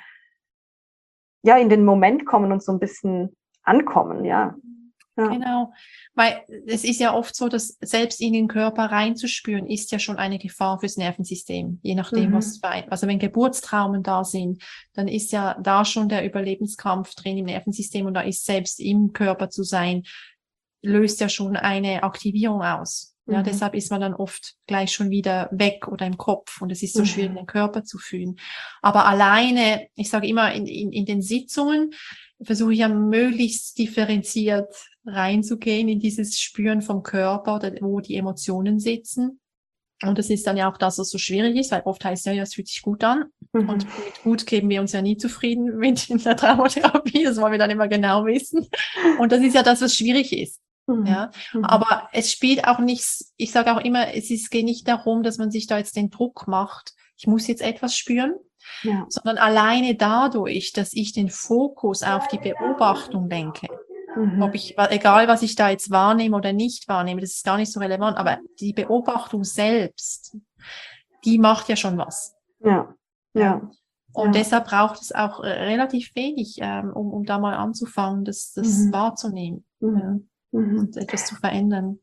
ja, in den Moment kommen und so ein bisschen ankommen, ja. Genau, weil es ist ja oft so, dass selbst in den Körper reinzuspüren, ist ja schon eine Gefahr fürs Nervensystem, je nachdem, also wenn Geburtstraumen da sind, dann ist ja da schon der Überlebenskampf drin im Nervensystem und da ist selbst im Körper zu sein, löst ja schon eine Aktivierung aus. Ja, deshalb ist man dann oft gleich schon wieder weg oder im Kopf und es ist so schwierig, den Körper zu fühlen. Aber alleine, ich sage immer, in den Sitzungen versuche ich ja möglichst differenziert reinzugehen in dieses Spüren vom Körper, wo die Emotionen sitzen. Und das ist dann ja auch das, was so schwierig ist, weil oft heißt ja, es fühlt sich gut an. Und mit gut geben wir uns ja nie zufrieden mit in der Traumatherapie. Das wollen wir dann immer genau wissen. Und das ist ja das, was schwierig ist. Ja, aber es spielt auch nichts, ich sage auch immer, geht nicht darum, dass man sich da jetzt den Druck macht, ich muss jetzt etwas spüren, sondern alleine dadurch, dass ich den Fokus auf die Beobachtung lenke, egal was ich da jetzt wahrnehme oder nicht wahrnehme, das ist gar nicht so relevant, aber die Beobachtung selbst, die macht ja schon was. Ja. Und deshalb braucht es auch relativ wenig, um da mal anzufangen, das wahrzunehmen. Ja. Und etwas zu verändern.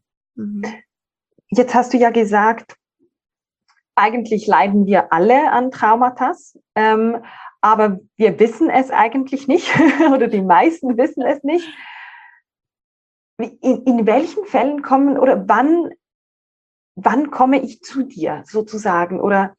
Jetzt hast du ja gesagt, eigentlich leiden wir alle an Traumata, aber wir wissen es eigentlich nicht oder die meisten wissen es nicht. In welchen Fällen kommen oder wann komme ich zu dir sozusagen oder?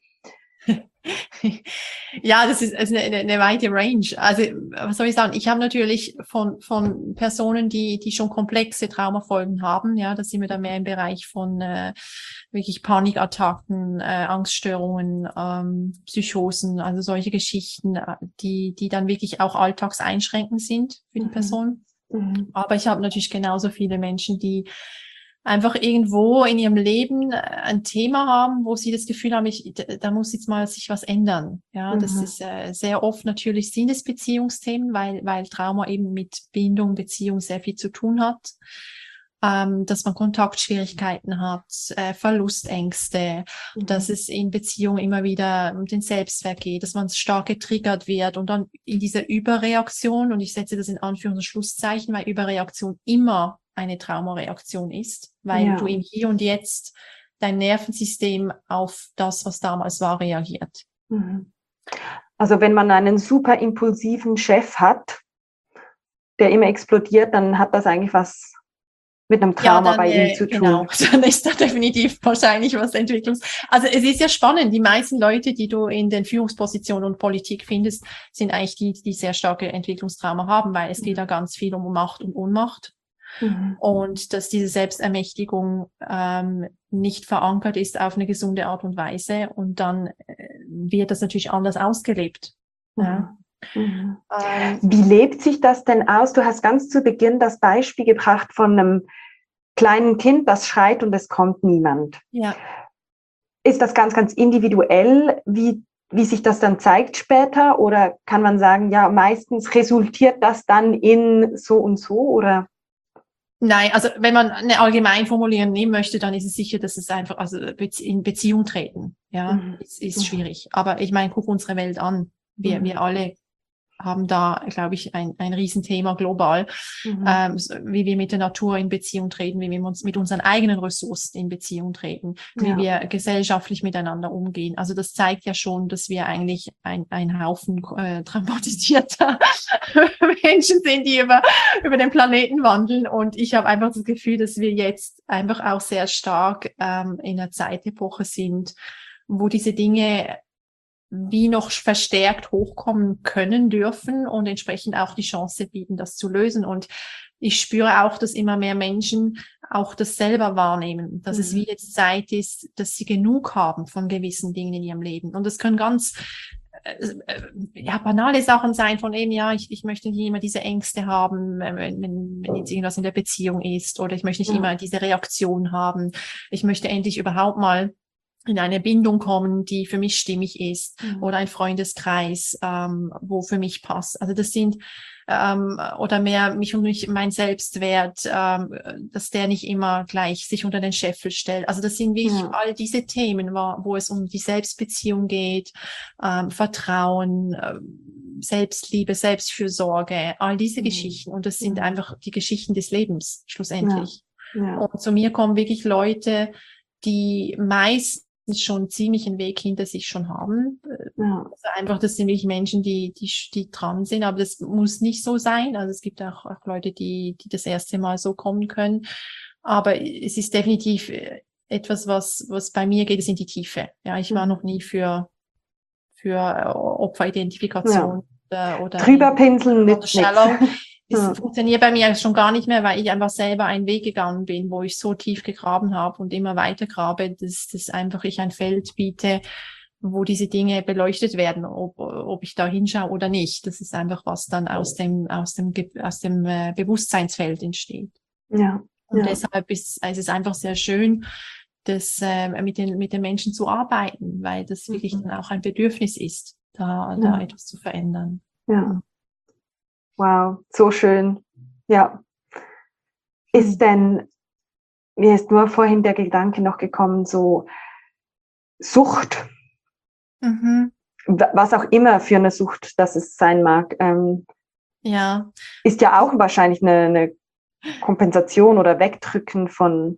Ja, das ist eine weite Range. Also, was soll ich sagen? Ich habe natürlich von Personen, die schon komplexe Traumafolgen haben, ja, da sind wir dann mehr im Bereich von wirklich Panikattacken, Angststörungen, Psychosen, also solche Geschichten, die dann wirklich auch alltagseinschränkend sind für die Person. Aber ich habe natürlich genauso viele Menschen, die einfach irgendwo in ihrem Leben ein Thema haben, wo sie das Gefühl haben, da muss jetzt mal sich was ändern. Ja, das ist sehr oft natürlich sind es Beziehungsthemen, weil Trauma eben mit Bindung, Beziehung sehr viel zu tun hat. Dass man Kontaktschwierigkeiten hat, Verlustängste, dass es in Beziehungen immer wieder um den Selbstwert geht, dass man stark getriggert wird und dann in dieser Überreaktion, und ich setze das in Anführungs- und Schlusszeichen, weil Überreaktion immer eine Traumareaktion ist, weil du im Hier und Jetzt dein Nervensystem auf das, was damals war, reagiert. Also wenn man einen super impulsiven Chef hat, der immer explodiert, dann hat das eigentlich was mit einem Trauma bei ihm zu tun. Genau, dann ist da definitiv wahrscheinlich was Also es ist ja spannend, die meisten Leute, die du in den Führungspositionen und Politik findest, sind eigentlich die sehr starke Entwicklungstrauma haben, weil es geht da ganz viel um Macht und Ohnmacht. Und dass diese Selbstermächtigung nicht verankert ist auf eine gesunde Art und Weise und dann wird das natürlich anders ausgelebt. Ja. Wie lebt sich das denn aus? Du hast ganz zu Beginn das Beispiel gebracht von einem kleinen Kind, das schreit und es kommt niemand. Ja. Ist das ganz, ganz individuell, wie sich das dann zeigt später? Oder kann man sagen, ja, meistens resultiert das dann in so und so? Oder? Nein, also wenn man eine Allgemeinformulierung nehmen möchte, dann ist es sicher, dass es einfach, also in Beziehung treten, ja, ist schwierig. Aber ich meine, guck unsere Welt an. Wir alle haben da, glaube ich, ein Riesenthema global, wie wir mit der Natur in Beziehung treten, wie wir uns mit unseren eigenen Ressourcen in Beziehung treten, wie wir gesellschaftlich miteinander umgehen. Also das zeigt ja schon, dass wir eigentlich ein Haufen traumatisierter Menschen sind, die über den Planeten wandeln. Und ich habe einfach das Gefühl, dass wir jetzt einfach auch sehr stark in einer Zeitepoche sind, wo diese Dinge wie noch verstärkt hochkommen können dürfen und entsprechend auch die Chance bieten, das zu lösen. Und ich spüre auch, dass immer mehr Menschen auch das selber wahrnehmen, dass es wie jetzt Zeit ist, dass sie genug haben von gewissen Dingen in ihrem Leben. Und das können ganz banale Sachen sein von eben, ja, ich möchte nicht immer diese Ängste haben, wenn jetzt irgendwas in der Beziehung ist, oder ich möchte nicht immer diese Reaktion haben. Ich möchte endlich überhaupt mal in eine Bindung kommen, die für mich stimmig ist, oder ein Freundeskreis, wo für mich passt. Also das sind oder mehr mich und mein Selbstwert, dass der nicht immer gleich sich unter den Scheffel stellt. Also das sind wirklich all diese Themen, wo es um die Selbstbeziehung geht, Vertrauen, Selbstliebe, Selbstfürsorge, all diese Geschichten. Und das sind einfach die Geschichten des Lebens schlussendlich. Und zu mir kommen wirklich Leute, die meistens schon ziemlich einen Weg hinter sich schon haben. Also einfach, das sind wirklich Menschen, die dran sind, aber das muss nicht so sein. Also es gibt auch Leute, die das erste Mal so kommen können. Aber es ist definitiv etwas, was bei mir geht, es in die Tiefe. Ja, ich war noch nie für Opferidentifikation oder drüber pinseln nützt nichts. Es funktioniert bei mir schon gar nicht mehr, weil ich einfach selber einen Weg gegangen bin, wo ich so tief gegraben habe und immer weiter grabe, dass einfach ich ein Feld biete, wo diese Dinge beleuchtet werden, ob ich da hinschaue oder nicht. Das ist einfach, was dann aus dem Bewusstseinsfeld entsteht. Und deshalb ist es einfach sehr schön, das mit den Menschen zu arbeiten, weil das wirklich dann auch ein Bedürfnis ist, da etwas zu verändern. Wow, so schön. Ja. Ist denn, mir ist nur vorhin der Gedanke noch gekommen, so Sucht, was auch immer für eine Sucht das es sein mag, ist ja auch wahrscheinlich eine Kompensation oder Wegdrücken von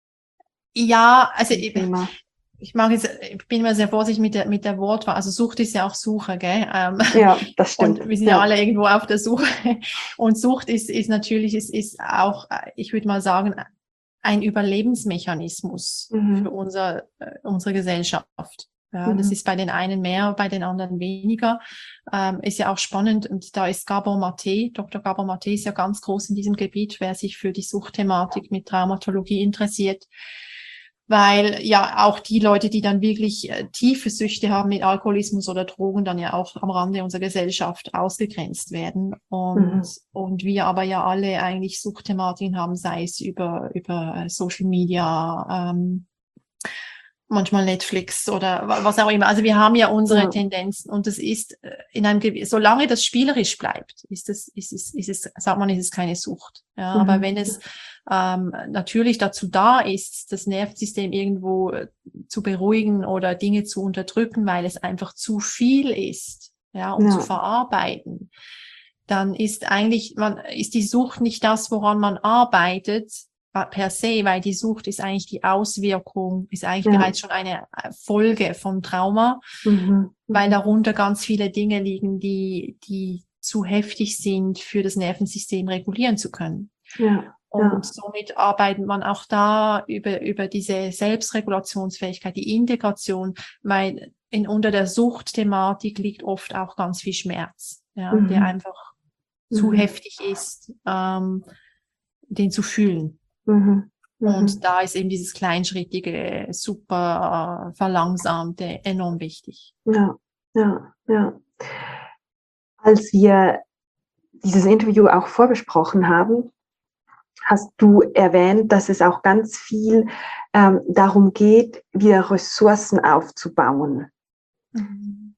also ich bin immer sehr vorsichtig mit der Wortwahl. Also Sucht ist ja auch Suche, gell? Ja, das stimmt. Und wir sind ja alle irgendwo auf der Suche. Und Sucht ist natürlich, ist auch, ich würde mal sagen, ein Überlebensmechanismus für unsere Gesellschaft. Ja, das ist bei den einen mehr, bei den anderen weniger. Ist ja auch spannend. Und da ist Dr. Gabor Maté ist ja ganz groß in diesem Gebiet, wer sich für die Suchtthematik mit Traumatologie interessiert. Weil ja auch die Leute, die dann wirklich tiefe Süchte haben mit Alkoholismus oder Drogen, dann ja auch am Rande unserer Gesellschaft ausgegrenzt werden. Und wir aber ja alle eigentlich Suchtthematiken haben, sei es über Social Media, manchmal Netflix oder was auch immer. Also wir haben ja unsere Tendenzen, und das ist solange das spielerisch bleibt, ist es, sagt man, ist es keine Sucht. Ja, aber wenn es natürlich dazu da ist, das Nervensystem irgendwo zu beruhigen oder Dinge zu unterdrücken, weil es einfach zu viel ist, zu verarbeiten, dann ist ist die Sucht nicht das, woran man arbeitet per se, weil die Sucht ist eigentlich die Auswirkung, ist eigentlich bereits schon eine Folge vom Trauma, weil darunter ganz viele Dinge liegen, die zu heftig sind, für das Nervensystem regulieren zu können. Und somit arbeitet man auch da über diese Selbstregulationsfähigkeit, die Integration, weil unter der Suchtthematik liegt oft auch ganz viel Schmerz, der einfach zu heftig ist, den zu fühlen. Und da ist eben dieses kleinschrittige, super verlangsamte enorm wichtig. Als wir dieses Interview auch vorbesprochen haben, hast du erwähnt, dass es auch ganz viel darum geht, wieder Ressourcen aufzubauen. Mhm.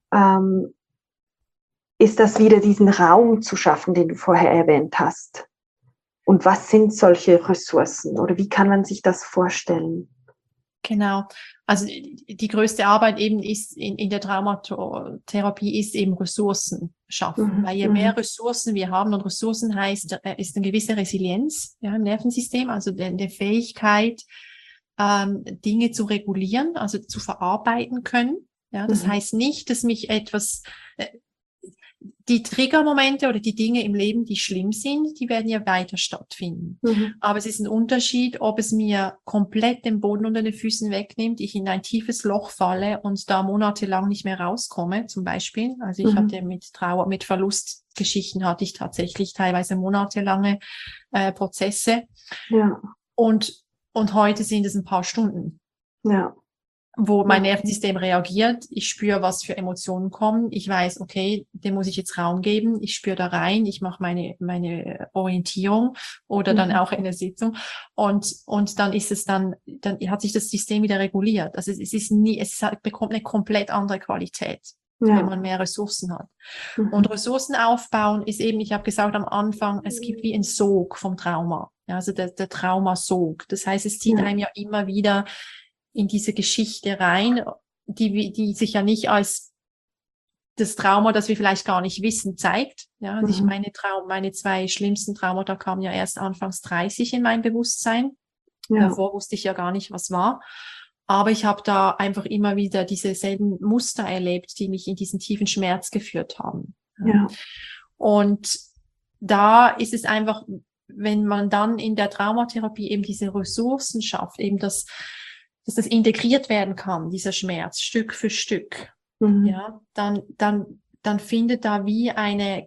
Ist das wieder diesen Raum zu schaffen, den du vorher erwähnt hast? Und was sind solche Ressourcen oder wie kann man sich das vorstellen? Genau. Also die größte Arbeit eben ist in der Traumatherapie ist eben Ressourcen schaffen. Weil je mehr Ressourcen wir haben, und Ressourcen heißt, ist eine gewisse Resilienz, ja, im Nervensystem, also der Fähigkeit, Dinge zu regulieren, also zu verarbeiten können. Ja, das heißt nicht, dass mich etwas, die Triggermomente oder die Dinge im Leben, die schlimm sind, die werden ja weiter stattfinden. Aber es ist ein Unterschied, ob es mir komplett den Boden unter den Füßen wegnimmt, ich in ein tiefes Loch falle und da monatelang nicht mehr rauskomme, zum Beispiel. Also ich hatte mit Trauer, mit Verlustgeschichten hatte ich tatsächlich teilweise monatelange Prozesse. Ja. Und heute sind es ein paar Stunden. Ja. Wo mein Nervensystem reagiert, ich spüre, was für Emotionen kommen, ich weiß, okay, dem muss ich jetzt Raum geben, ich spüre da rein, ich mache meine Orientierung oder dann auch in der Sitzung und dann ist es dann hat sich das System wieder reguliert. Also bekommt eine komplett andere Qualität, wenn man mehr Ressourcen hat. Und Ressourcen aufbauen ist eben, ich habe gesagt am Anfang, es gibt wie ein Sog vom Trauma, ja, also der Traumasog. Das heißt, es zieht einem ja immer wieder in diese Geschichte rein, die sich ja nicht als das Trauma, das wir vielleicht gar nicht wissen, zeigt. Ja, also ich meine zwei schlimmsten Traumata kamen ja erst anfangs 30 in mein Bewusstsein. Davor wusste ich ja gar nicht, was war. Aber ich habe da einfach immer wieder diese selben Muster erlebt, die mich in diesen tiefen Schmerz geführt haben. Ja. Und da ist es einfach, wenn man dann in der Traumatherapie eben diese Ressourcen schafft, eben dass das integriert werden kann, dieser Schmerz, Stück für Stück, ja, dann findet da wie ein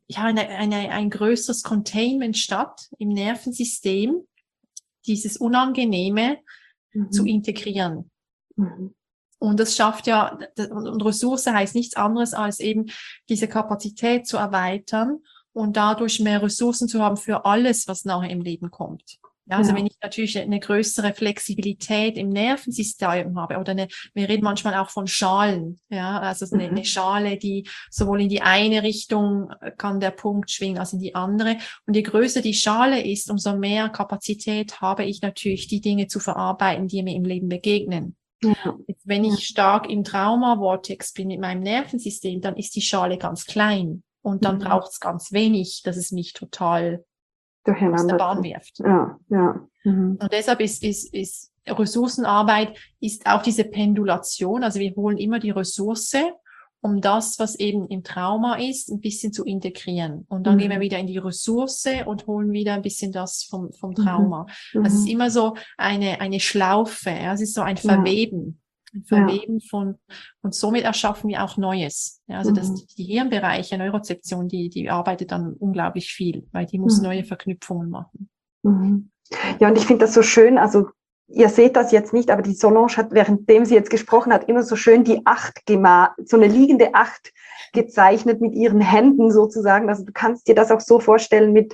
größeres Containment statt im Nervensystem, dieses Unangenehme zu integrieren. Und das schafft ja, und Ressource heißt nichts anderes als eben diese Kapazität zu erweitern und dadurch mehr Ressourcen zu haben für alles, was nachher im Leben kommt. Ja, also wenn ich natürlich eine größere Flexibilität im Nervensystem habe oder wir reden manchmal auch von Schalen, ja, also eine Schale, die sowohl in die eine Richtung kann der Punkt schwingen als in die andere. Und je größer die Schale ist, umso mehr Kapazität habe ich natürlich, die Dinge zu verarbeiten, die mir im Leben begegnen. Jetzt, wenn ich stark im Trauma-Vortex bin mit meinem Nervensystem, dann ist die Schale ganz klein und dann braucht es ganz wenig, dass es mich total aus der Bahn wirft. Und deshalb ist Ressourcenarbeit ist auch diese Pendulation. Also wir holen immer die Ressource, um das, was eben im Trauma ist, ein bisschen zu integrieren. Und dann gehen wir wieder in die Ressource und holen wieder ein bisschen das vom Trauma. Also es ist immer so eine Schlaufe. Ja? Es ist so ein Verweben. Ein Verweben von, und somit erschaffen wir auch Neues. Ja, also die Hirnbereiche, Neurozeption, die arbeitet dann unglaublich viel, weil die muss neue Verknüpfungen machen. Ja, und ich finde das so schön, also ihr seht das jetzt nicht, aber die Solange hat, währenddem sie jetzt gesprochen hat, immer so schön die 8 gemalt, so eine liegende 8 gezeichnet mit ihren Händen sozusagen. Also du kannst dir das auch so vorstellen mit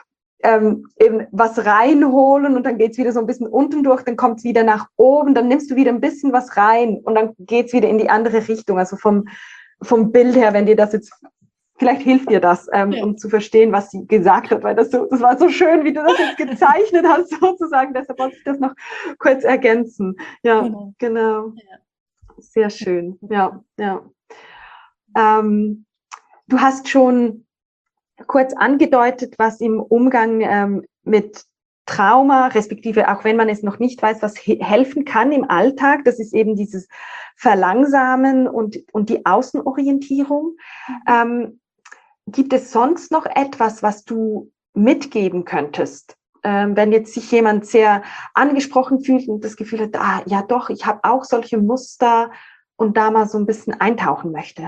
eben was reinholen und dann geht's wieder so ein bisschen unten durch, dann kommt's wieder nach oben, dann nimmst du wieder ein bisschen was rein und dann geht's wieder in die andere Richtung. Also vom Bild her, wenn dir das jetzt, vielleicht hilft dir das, um zu verstehen, was sie gesagt hat, weil das war so schön, wie du das jetzt gezeichnet hast, sozusagen. Deshalb wollte ich das noch kurz ergänzen. Ja, genau. Sehr schön. Ja. Du hast schon kurz angedeutet, was im Umgang mit Trauma, respektive auch wenn man es noch nicht weiß, was helfen kann im Alltag. Das ist eben dieses Verlangsamen und die Außenorientierung. Gibt es sonst noch etwas, was du mitgeben könntest, wenn jetzt sich jemand sehr angesprochen fühlt und das Gefühl hat, ja doch, ich habe auch solche Muster und da mal so ein bisschen eintauchen möchte?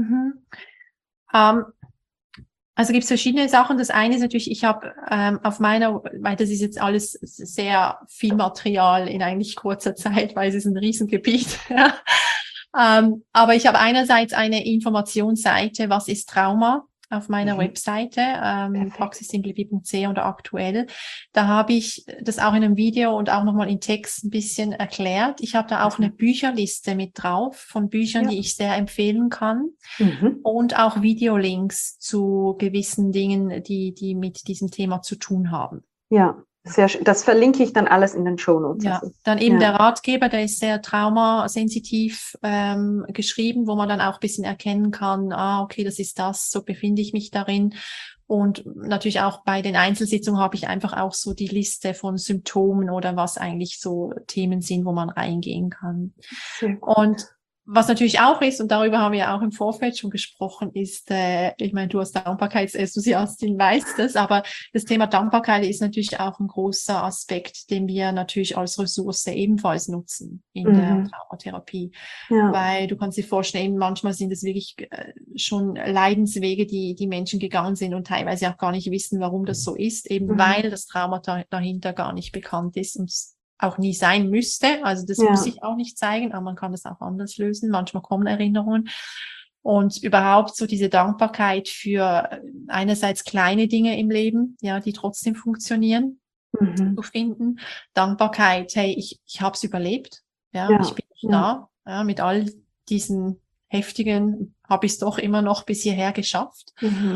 Also gibt es verschiedene Sachen. Das eine ist natürlich, ich habe weil das ist jetzt alles sehr viel Material in eigentlich kurzer Zeit, weil es ist ein Riesengebiet. Aber ich habe einerseits eine Informationsseite, was ist Trauma? auf meiner Webseite, praxissimpli.ch oder aktuell. Da habe ich das auch in einem Video und auch nochmal in Text ein bisschen erklärt. Ich habe da auch eine Bücherliste mit drauf von Büchern, die ich sehr empfehlen kann. Und auch Videolinks zu gewissen Dingen, die mit diesem Thema zu tun haben. Ja, sehr schön. Das verlinke ich dann alles in den Shownotes. Ja, dann eben der Ratgeber, der ist sehr traumasensitiv geschrieben, wo man dann auch ein bisschen erkennen kann, okay, das ist das, so befinde ich mich darin. Und natürlich auch bei den Einzelsitzungen habe ich einfach auch so die Liste von Symptomen oder was eigentlich so Themen sind, wo man reingehen kann. Und was natürlich auch ist, und darüber haben wir ja auch im Vorfeld schon gesprochen, ist, ich meine, du als Dankbarkeitsenthusiastin weißt das, aber das Thema Dankbarkeit ist natürlich auch ein großer Aspekt, den wir natürlich als Ressource ebenfalls nutzen in der Traumatherapie. Weil du kannst dir vorstellen, manchmal sind es wirklich schon Leidenswege, die Menschen gegangen sind und teilweise auch gar nicht wissen, warum das so ist, eben weil das Trauma dahinter gar nicht bekannt ist und auch nie sein müsste. Also das muss ich auch nicht zeigen, aber man kann das auch anders lösen. Manchmal kommen Erinnerungen. Und überhaupt so diese Dankbarkeit für einerseits kleine Dinge im Leben, ja, die trotzdem funktionieren, zu finden. Dankbarkeit, hey, ich habe es überlebt, ja, ich bin da, ja, mit all diesen heftigen, habe ich es doch immer noch bis hierher geschafft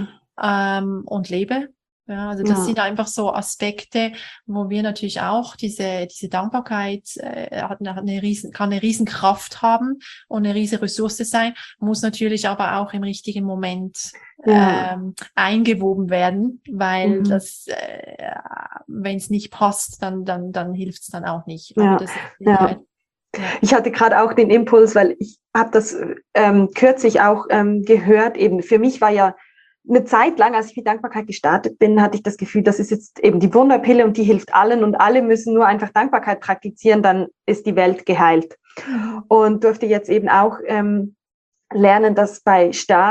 und lebe. Ja, also das sind einfach so Aspekte, wo wir natürlich auch diese Dankbarkeit kann eine Riesenkraft haben und eine riesen Ressource sein, muss natürlich aber auch im richtigen Moment eingewoben werden, weil das, wenn es nicht passt, dann hilft es dann auch nicht. Aber das ist Ich hatte gerade auch den Impuls, weil ich habe das kürzlich auch gehört, eben für mich war ja eine Zeit lang, als ich mit Dankbarkeit gestartet bin, hatte ich das Gefühl, das ist jetzt eben die Wunderpille und die hilft allen und alle müssen nur einfach Dankbarkeit praktizieren, dann ist die Welt geheilt. Und durfte jetzt eben auch lernen, dass bei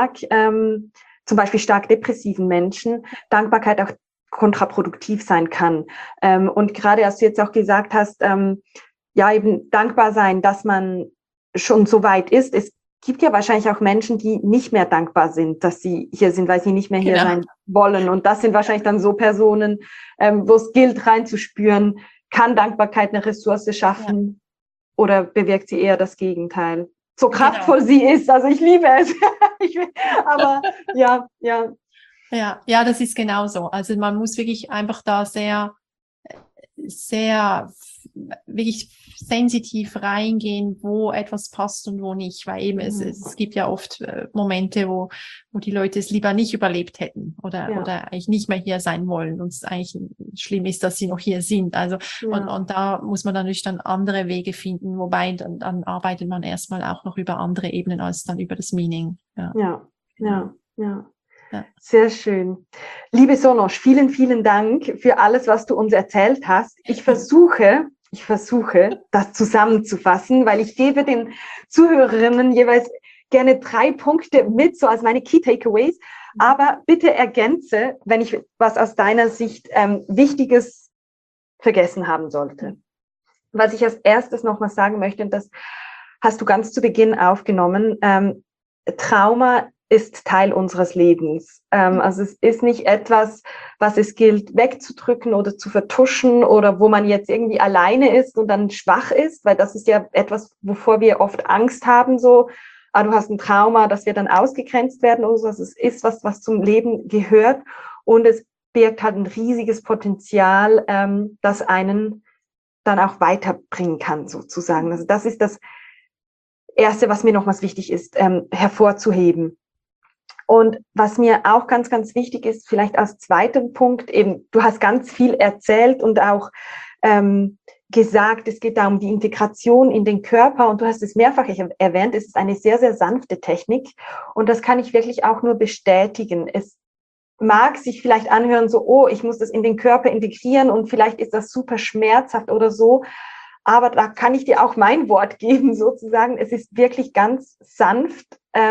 zum Beispiel stark depressiven Menschen Dankbarkeit auch kontraproduktiv sein kann. Und gerade als du jetzt auch gesagt hast, eben dankbar sein, dass man schon so weit ist. Es gibt ja wahrscheinlich auch Menschen, die nicht mehr dankbar sind, dass sie hier sind, weil sie nicht mehr hier sein wollen. Und das sind wahrscheinlich dann so Personen, wo es gilt, reinzuspüren, kann Dankbarkeit eine Ressource schaffen oder bewirkt sie eher das Gegenteil? So kraftvoll sie ist, also ich liebe es. Aber ja. Ja, das ist genauso. Also man muss wirklich einfach da sehr wirklich sensitiv reingehen, wo etwas passt und wo nicht, weil eben es gibt ja oft Momente, wo die Leute es lieber nicht überlebt hätten oder eigentlich nicht mehr hier sein wollen und es eigentlich schlimm ist, dass sie noch hier sind. Also und da muss man natürlich dann andere Wege finden, wobei dann arbeitet man erstmal auch noch über andere Ebenen als dann über das Meaning. Ja. Sehr schön. Liebe Solange, vielen, vielen Dank für alles, was du uns erzählt hast. Ich versuche, das zusammenzufassen, weil ich gebe den Zuhörerinnen jeweils gerne 3 Punkte mit, so als meine Key Takeaways. Aber bitte ergänze, wenn ich was aus deiner Sicht Wichtiges vergessen haben sollte. Was ich als erstes nochmal sagen möchte, und das hast du ganz zu Beginn aufgenommen, Trauma ist Teil unseres Lebens. Also es ist nicht etwas, was es gilt wegzudrücken oder zu vertuschen oder wo man jetzt irgendwie alleine ist und dann schwach ist, weil das ist ja etwas, wovor wir oft Angst haben, so, du hast ein Trauma, dass wir dann ausgegrenzt werden oder so. Also es ist was zum Leben gehört und es birgt halt ein riesiges Potenzial, das einen dann auch weiterbringen kann, sozusagen. Also das ist das Erste, was mir nochmals wichtig ist, hervorzuheben. Und was mir auch ganz, ganz wichtig ist, vielleicht als zweiten Punkt, eben, du hast ganz viel erzählt und auch gesagt, es geht da um die Integration in den Körper und du hast es mehrfach erwähnt, es ist eine sehr, sehr sanfte Technik und das kann ich wirklich auch nur bestätigen. Es mag sich vielleicht anhören, so, oh, ich muss das in den Körper integrieren und vielleicht ist das super schmerzhaft oder so, aber da kann ich dir auch mein Wort geben, sozusagen. Es ist wirklich ganz sanft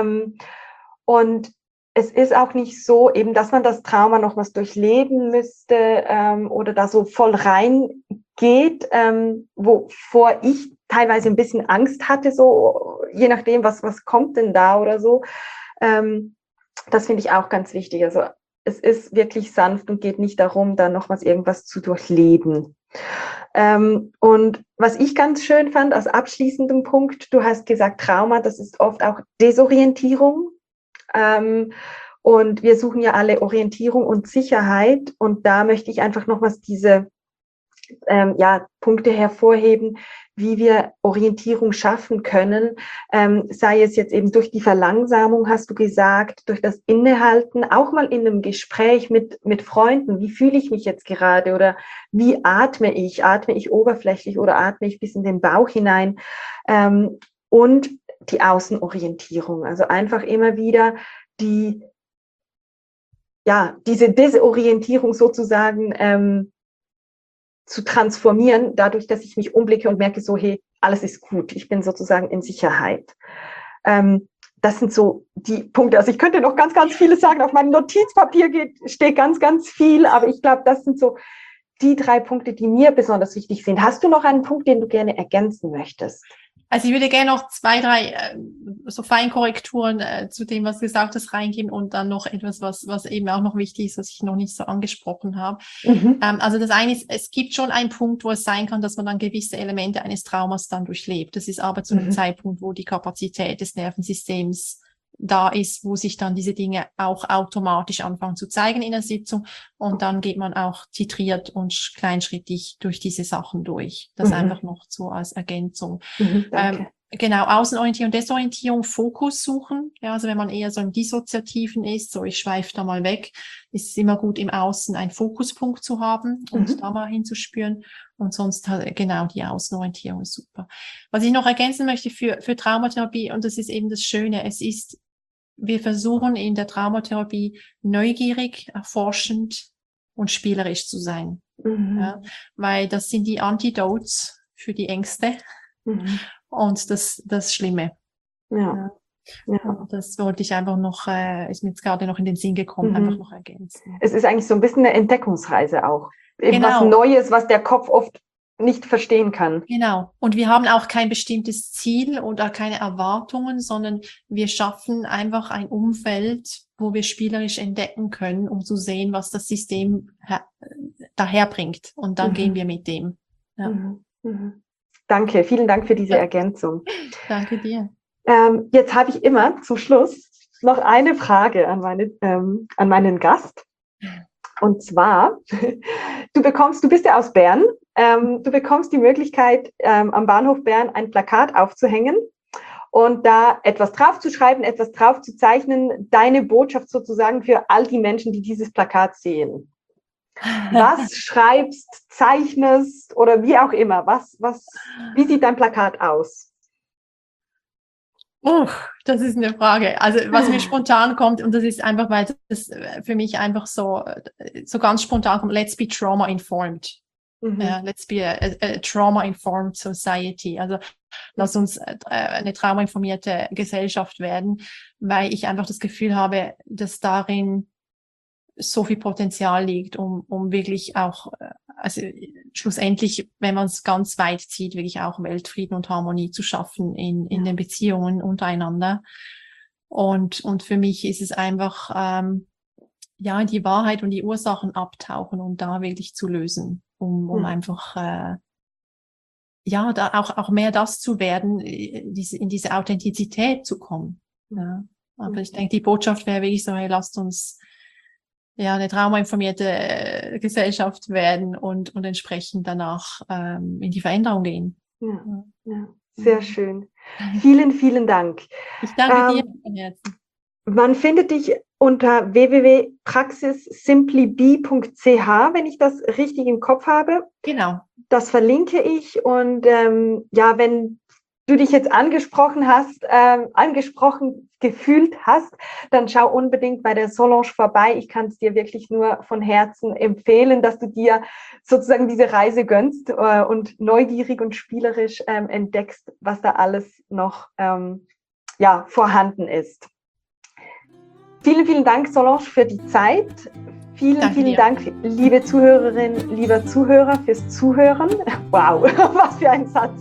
und es ist auch nicht so, eben, dass man das Trauma noch was durchleben müsste oder da so voll reingeht, wovor ich teilweise ein bisschen Angst hatte, so je nachdem, was kommt denn da oder so. Das finde ich auch ganz wichtig. Also es ist wirklich sanft und geht nicht darum, da nochmals irgendwas zu durchleben. Und was ich ganz schön fand als abschließenden Punkt, du hast gesagt, Trauma, das ist oft auch Desorientierung. Und wir suchen ja alle Orientierung und Sicherheit. Und da möchte ich einfach nochmals diese Punkte hervorheben, wie wir Orientierung schaffen können, sei es jetzt eben durch die Verlangsamung, hast du gesagt, durch das Innehalten, auch mal in einem Gespräch mit Freunden, wie fühle ich mich jetzt gerade oder wie atme ich oberflächlich oder atme ich bis in den Bauch hinein, und die Außenorientierung, also einfach immer wieder diese Desorientierung sozusagen zu transformieren, dadurch, dass ich mich umblicke und merke so, hey, alles ist gut, ich bin sozusagen in Sicherheit. Das sind so die Punkte. Also ich könnte noch ganz, ganz vieles sagen. Auf meinem Notizpapier steht ganz, ganz viel, aber ich glaube, das sind so die 3 Punkte, die mir besonders wichtig sind. Hast du noch einen Punkt, den du gerne ergänzen möchtest? Also ich würde gerne noch 2, 3 so Feinkorrekturen zu dem, was du gesagt hast, reingehen und dann noch etwas, was eben auch noch wichtig ist, was ich noch nicht so angesprochen habe. Also das eine ist, es gibt schon einen Punkt, wo es sein kann, dass man dann gewisse Elemente eines Traumas dann durchlebt. Das ist aber zu einem Zeitpunkt, wo die Kapazität des Nervensystems da ist, wo sich dann diese Dinge auch automatisch anfangen zu zeigen in der Sitzung. Und dann geht man auch titriert und kleinschrittig durch diese Sachen durch. Das einfach noch so als Ergänzung. Genau, Außenorientierung, Desorientierung, Fokus suchen. Ja, also wenn man eher so im Dissoziativen ist, so ich schweife da mal weg, ist es immer gut, im Außen einen Fokuspunkt zu haben und da mal hinzuspüren. Und sonst halt, genau, die Außenorientierung ist super. Was ich noch ergänzen möchte für Traumatherapie, und das ist eben das Schöne, wir versuchen in der Traumatherapie neugierig, erforschend und spielerisch zu sein. Ja, weil das sind die Antidotes für die Ängste und das Schlimme. Ja. Das wollte ich einfach noch, ist mir jetzt gerade noch in den Sinn gekommen, einfach noch ergänzen. Es ist eigentlich so ein bisschen eine Entdeckungsreise auch. Eben was Genau. Neues, was der Kopf oft nicht verstehen kann. Genau. Und wir haben auch kein bestimmtes Ziel oder keine Erwartungen, sondern wir schaffen einfach ein Umfeld, wo wir spielerisch entdecken können, um zu sehen, was das System daherbringt. Und dann gehen wir mit dem. Ja. Danke, vielen Dank für diese Ergänzung. Danke dir. Jetzt habe ich immer zum Schluss noch eine Frage an meinen Gast. Und zwar, du bist ja aus Bern, du bekommst die Möglichkeit, am Bahnhof Bern ein Plakat aufzuhängen und da etwas draufzuschreiben, etwas draufzuzeichnen, deine Botschaft sozusagen für all die Menschen, die dieses Plakat sehen. Was schreibst, zeichnest oder wie auch immer? Wie sieht dein Plakat aus? Das ist eine Frage. Also was mir spontan kommt, und das ist einfach, weil das für mich einfach so ganz spontan kommt, let's be trauma-informed. Let's be a trauma-informed society. Also lass uns eine traumainformierte Gesellschaft werden, weil ich einfach das Gefühl habe, dass darin so viel Potenzial liegt, um wirklich auch, also schlussendlich, wenn man es ganz weit zieht, wirklich auch Weltfrieden und Harmonie zu schaffen in den Beziehungen untereinander. Und für mich ist es einfach, die Wahrheit und die Ursachen abtauchen und da wirklich zu lösen, um einfach, da auch mehr das zu werden, in diese Authentizität zu kommen. Ja. Aber ich denke, die Botschaft wäre wirklich so, hey, lasst uns eine traumainformierte Gesellschaft werden und entsprechend danach in die Veränderung gehen. Ja, sehr schön. Vielen, vielen Dank. Ich danke dir von Herzen. Man findet dich unter www.praxissimplybee.ch, wenn ich das richtig im Kopf habe. Genau. Das verlinke ich und wenn du dich jetzt angesprochen gefühlt hast, dann schau unbedingt bei der Solange vorbei. Ich kann es dir wirklich nur von Herzen empfehlen, dass du dir sozusagen diese Reise gönnst und neugierig und spielerisch entdeckst, was da alles noch vorhanden ist. Vielen, vielen Dank, Solange, für die Zeit. Vielen Dank, liebe Zuhörerin, lieber Zuhörer, fürs Zuhören. Wow, was für ein Satz.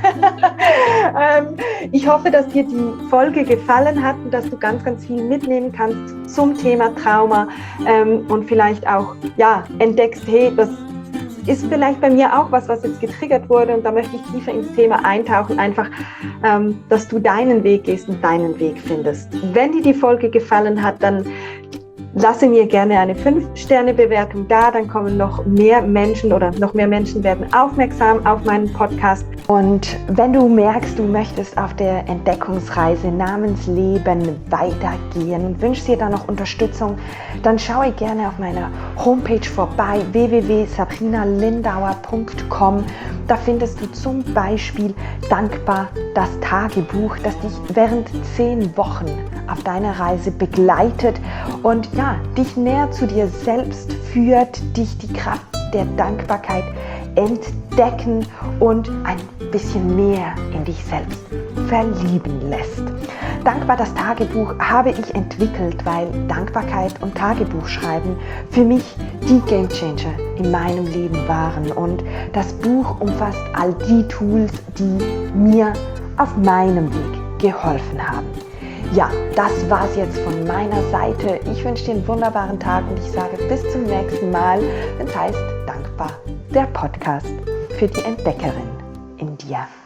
Ich hoffe, dass dir die Folge gefallen hat und dass du ganz, ganz viel mitnehmen kannst zum Thema Trauma und vielleicht auch entdeckst, hey, das ist vielleicht bei mir auch was jetzt getriggert wurde und da möchte ich tiefer ins Thema eintauchen, einfach, dass du deinen Weg gehst und deinen Weg findest. Wenn dir die Folge gefallen hat, dann lasse mir gerne eine 5-Sterne-Bewertung da, dann kommen noch mehr Menschen werden aufmerksam auf meinen Podcast. Und wenn du merkst, du möchtest auf der Entdeckungsreise namens Leben weitergehen und wünschst dir da noch Unterstützung, dann schaue gerne auf meiner Homepage vorbei, www.sabrinalindauer.com. Da findest du zum Beispiel dankbar das Tagebuch, das dich während 10 Wochen auf deiner Reise begleitet und dich näher zu dir selbst führt, dich die Kraft der Dankbarkeit entdecken und ein bisschen mehr in dich selbst verlieben lässt. Dankbar das Tagebuch habe ich entwickelt, weil Dankbarkeit und Tagebuchschreiben für mich die Gamechanger in meinem Leben waren. Und das Buch umfasst all die Tools, die mir auf meinem Weg geholfen haben. Ja, das war's jetzt von meiner Seite. Ich wünsche dir einen wunderbaren Tag und ich sage bis zum nächsten Mal, wenn es heißt Dankbar, der Podcast für die Entdeckerin in dir.